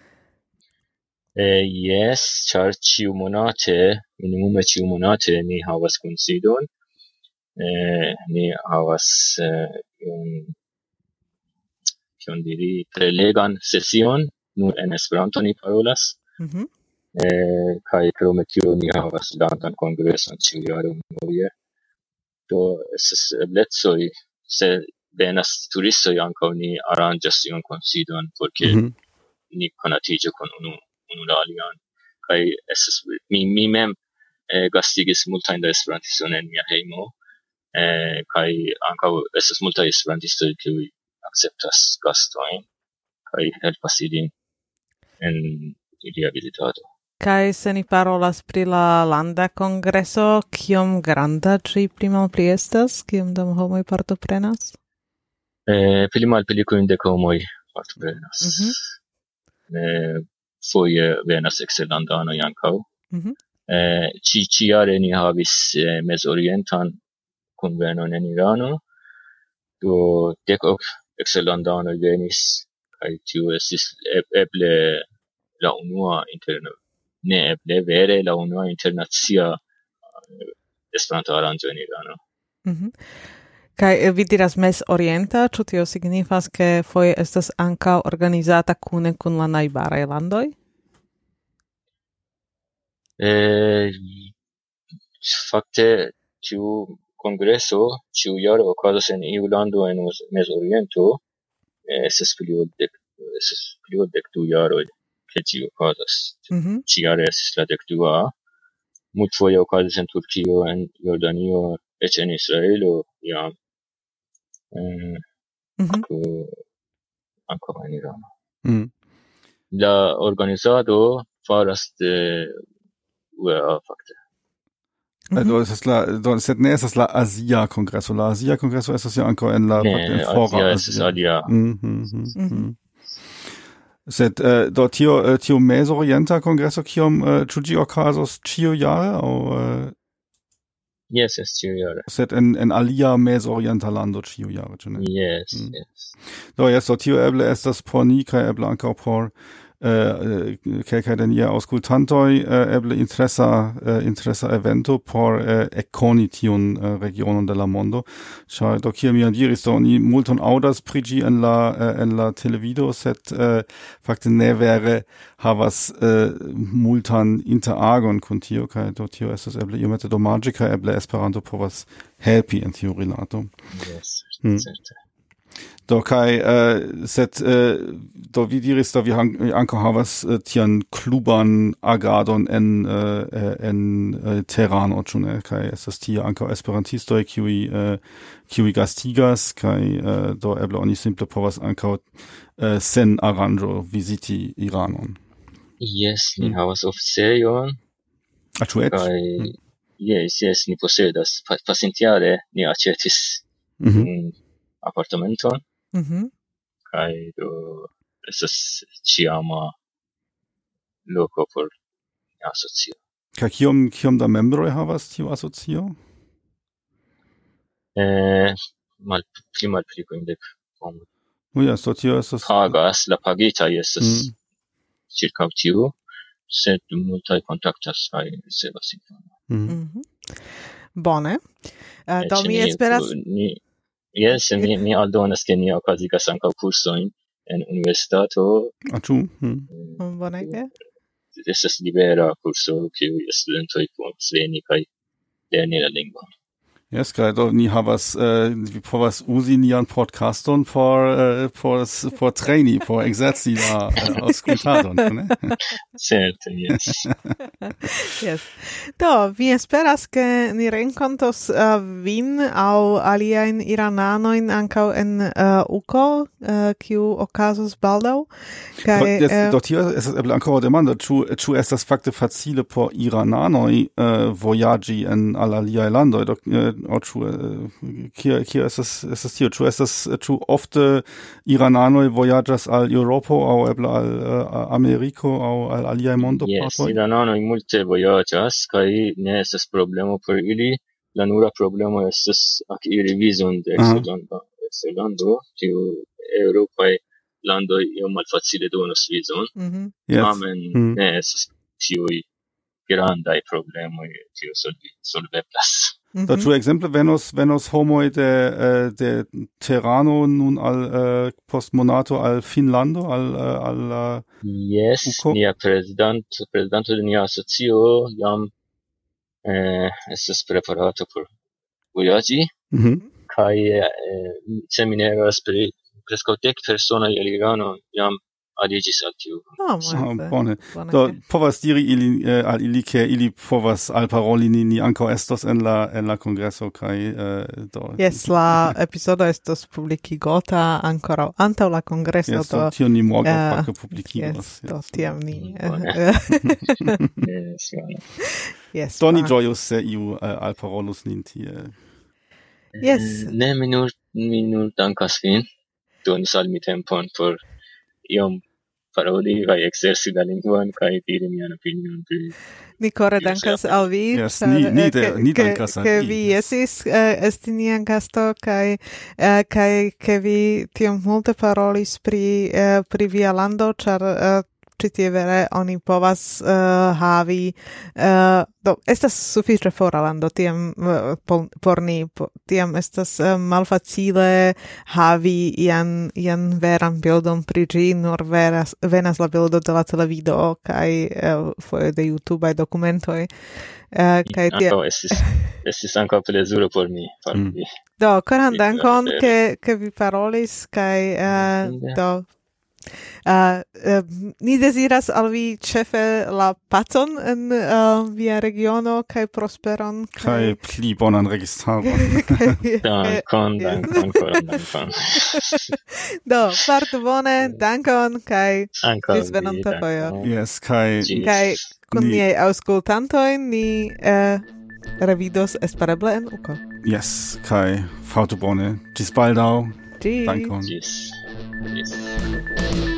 Eh, yes, ĉar ĉiumonate, minimume ĉiumonate ni havas kunsidon. Eh, ni havas eh, iun, kion diri, prelegan sesion, nur en Esperanto ni parolas. Mhm. Eh, kaj krome tio ni havas landan kongreson ĉiujare unufoje. Do estas eblecoj, se venas turistoj ankaŭ ni aranĝas iun konsidon por ke Mhm. ni konatiĝu kun unu unu la alian. Kaj estas mi mi mem eh, gastigis multajn da esperantistoj en mia hejmo, eh, kaj ankaŭ estas multaj esperantistoj kiuj akceptas gastojn kaj helpas ilin en ilia vizitado. Kaj se ni parolas pri la landa kongreso, kiom granda ĝi pli malpli estas, kiom da homoj partoprenas? Eh, pli malpli kvindek homoj partoprenas. Mhm. Eh, foje venas eksterlandanoj ankaŭ. Mhm. Eh, ci ĉiare ni havis eh, mezorientan kunvenon en Irano. Do dek ok eksterlandanoj venis kaj tiu estis eb- eble la unua interna ne eble vere la unua internacia eh, Esperanto-aranĝo en Irano. Mhm. Kaj eh, vi diras mez-orienta, ĉu tio signifas ke foje estas ankaŭ organizata kune kun la najbaraj landoj? Eh, fakte tiu kongreso ĉiujare okazas en iu lando en Mez- Mezoriento. Eh, estas pli ol dek estas pli ol dek du jaroj ke tio okazas. Mhm. Ĉiare estis la dekdua. Multfoje okazis en Turkio, en Jordanio, eĉ en Israelo jam. Eh, Mhm. ko- ankaŭ en Irano. Mhm. La organizado faras de U E A fakte. Mhm. Do estas la do sed ne estas la Azia Kongreso. La Azia Kongreso estas ja ankaŭ en la fakte Ne, en fora Azia estas alia. Mhm, mhm, Mhm. mhm. Sed uh, do tio uh, tio Mezorienta Kongreso kiom uh, ĉu ĝi okazos ĉiujare aŭ uh, Yes, yes, ĉiujare. Sed en en alia Mezorienta lando ĉiujare, ĉu ne? Yes, mm. yes. Do jes, do tio eble estas por ni kaj eble ankaŭ por Uh, kelkaj de nia aŭskultantoj uh, eble interesa uh, interesa evento por uh, ekkoni tiun uh, regionon de la mondo. Ĉar do kiel mi diris, do oni multon aŭdas pri ĝi en la uh, en la televido, sed uh, fakte ne vere havas uh, multan interagon kun tio, kaj do tio estas eble iomete domaĝe, kaj eble Esperanto povas helpi en tiu rilato. Yes, hmm. certe. Do kai uh, set uh, do vi diris do vi anko havas uh, tian kluban agadon en uh, en uh, Terrano ĉu ne kai estas tie anko esperantistoj kiuj uh, kiuj gastigas kai uh, do eble oni simple povas anko uh, sen aranĝo viziti Iranon. Yes, ni mm. havas oficejon. Ah, ĉu eĉ? Kaj mm. yes, yes, ni posedas. Pa, pasintjare ni aĉetis mm-hmm. mm, apartamenton. Mhm. Kaj do estas ĉiama loko por nia asocio. Kaj kiom kiom da membroj havas tiu asocio? Eh, mal pli malpli kvindek homoj. Oh ja, so tio estas Pagas, la pagita estas mm. ĉirkaŭ tiu, sed multaj kontaktas kaj ricevas informojn. Mm. Mhm. Bone. Uh, do mi esperas ni Yes, mi, mi aldonas ke ni okazigas ankaŭ kursojn en universitato. Ah, ĉu? Hmm. Bonege. Estas libera kurso, kiuj studentoj povas veni kaj lerni la lingvon. Yes, kaj do ni havas uh, vi povas uzi nian podcaston por uh, por por treni, por ekzerci la uh, aŭskultadon, ne? Certe, yes. Yes. Do, vi esperas ke ni renkontos uh, vin aŭ aliajn irananojn ankaŭ en uh, Uko, uh, kiu okazos baldaŭ. Kaj yes, uh, do tio estas eble ankoraŭ demando, ĉu ĉu estas fakte facile por irananoj uh, vojaĝi en al aliaj landoj, do uh, o ĉu kia kia estas estas tio, ĉu estas ĉu ofte irananoj vojaĝas al Eŭropo aŭ eble al uh, Ameriko aŭ al aliaj mondopartoj? Yes, irananoj multe vojaĝas kaj ne estas problemo por ili. La nura problemo estas akiri vizon de eksterlando. Eksterlando, tiu eŭropaj landoj iom malfacile donos vizon. mm-hmm. Yes. Tamen mm. ne estas tiuj grandaj problemoj, tio solvi, solveblas. Mm-hmm. Do ĉu ekzemple venos venos homoj de uh, de Terrano nun al uh, post monato al Finnlando al uh, al uh, Yes, Uko? nia prezidanto prezidanto de nia asocio jam eh, estas preparato por vojaĝi mm-hmm. kaj eh, semineras pri preskaŭ dek personoj el Irano jam aliĝis al tiu. Oh, oh, bone. Do povas diri ili uh, al ili ke ili povas alparoli ni, ni ankaŭ estos en la en la kongreso kaj uh, do. Yes, la epizodo estos publikigota ankoraŭ antaŭ la kongreso. Yes, do tio ni morgaŭ uh, fakte publikigos. Yes, do tiam ni. Yes, yes. Do ni ĝojus se iu uh, alparolus nin tie. Yes. Ne, mi nur, mi nur dankas vin. Donis al mi tempon por iom paroli kaj ekzerci la lingvon kaj diri mian opinion pri. Ni kore dankas al vi. Yes, ni, ni, de, ni dankas al vi. Ke vi esis uh, esti nia gasto kaj uh, kaj ke vi tiom multe parolis pri uh, pri via lando, ĉar uh, ĉi tie vere oni povas uh, havi uh, do estas sufiĉe fora lando tiam uh, por, por ni po, tiam estas uh, malfacile havi ian ian veran bildon pri ĝi, nur veras venas la bildo de la televido kaj uh, foje de YouTube dokumentoj uh, kaj tie estis estis ankaŭ plezuro por mi paroli. Mm. Do koran dankon ke ke vi parolis kaj uh, do Uh, uh, ni desiras al vi ĉefe la pacon en uh, via regiono kaj prosperon kaj pli bonan registaron. Dankon, dankon, dankon. Do, fartu bone, dankon kaj ĝis venonta fojo. Yes, kaj kaj kun niaj aŭskultantoj ni uh, revidos espereble en Uko. Yes, kaj fartu bone. Ĝis baldaŭ. Ĝis. Dankon. Ĝis. Ĝis.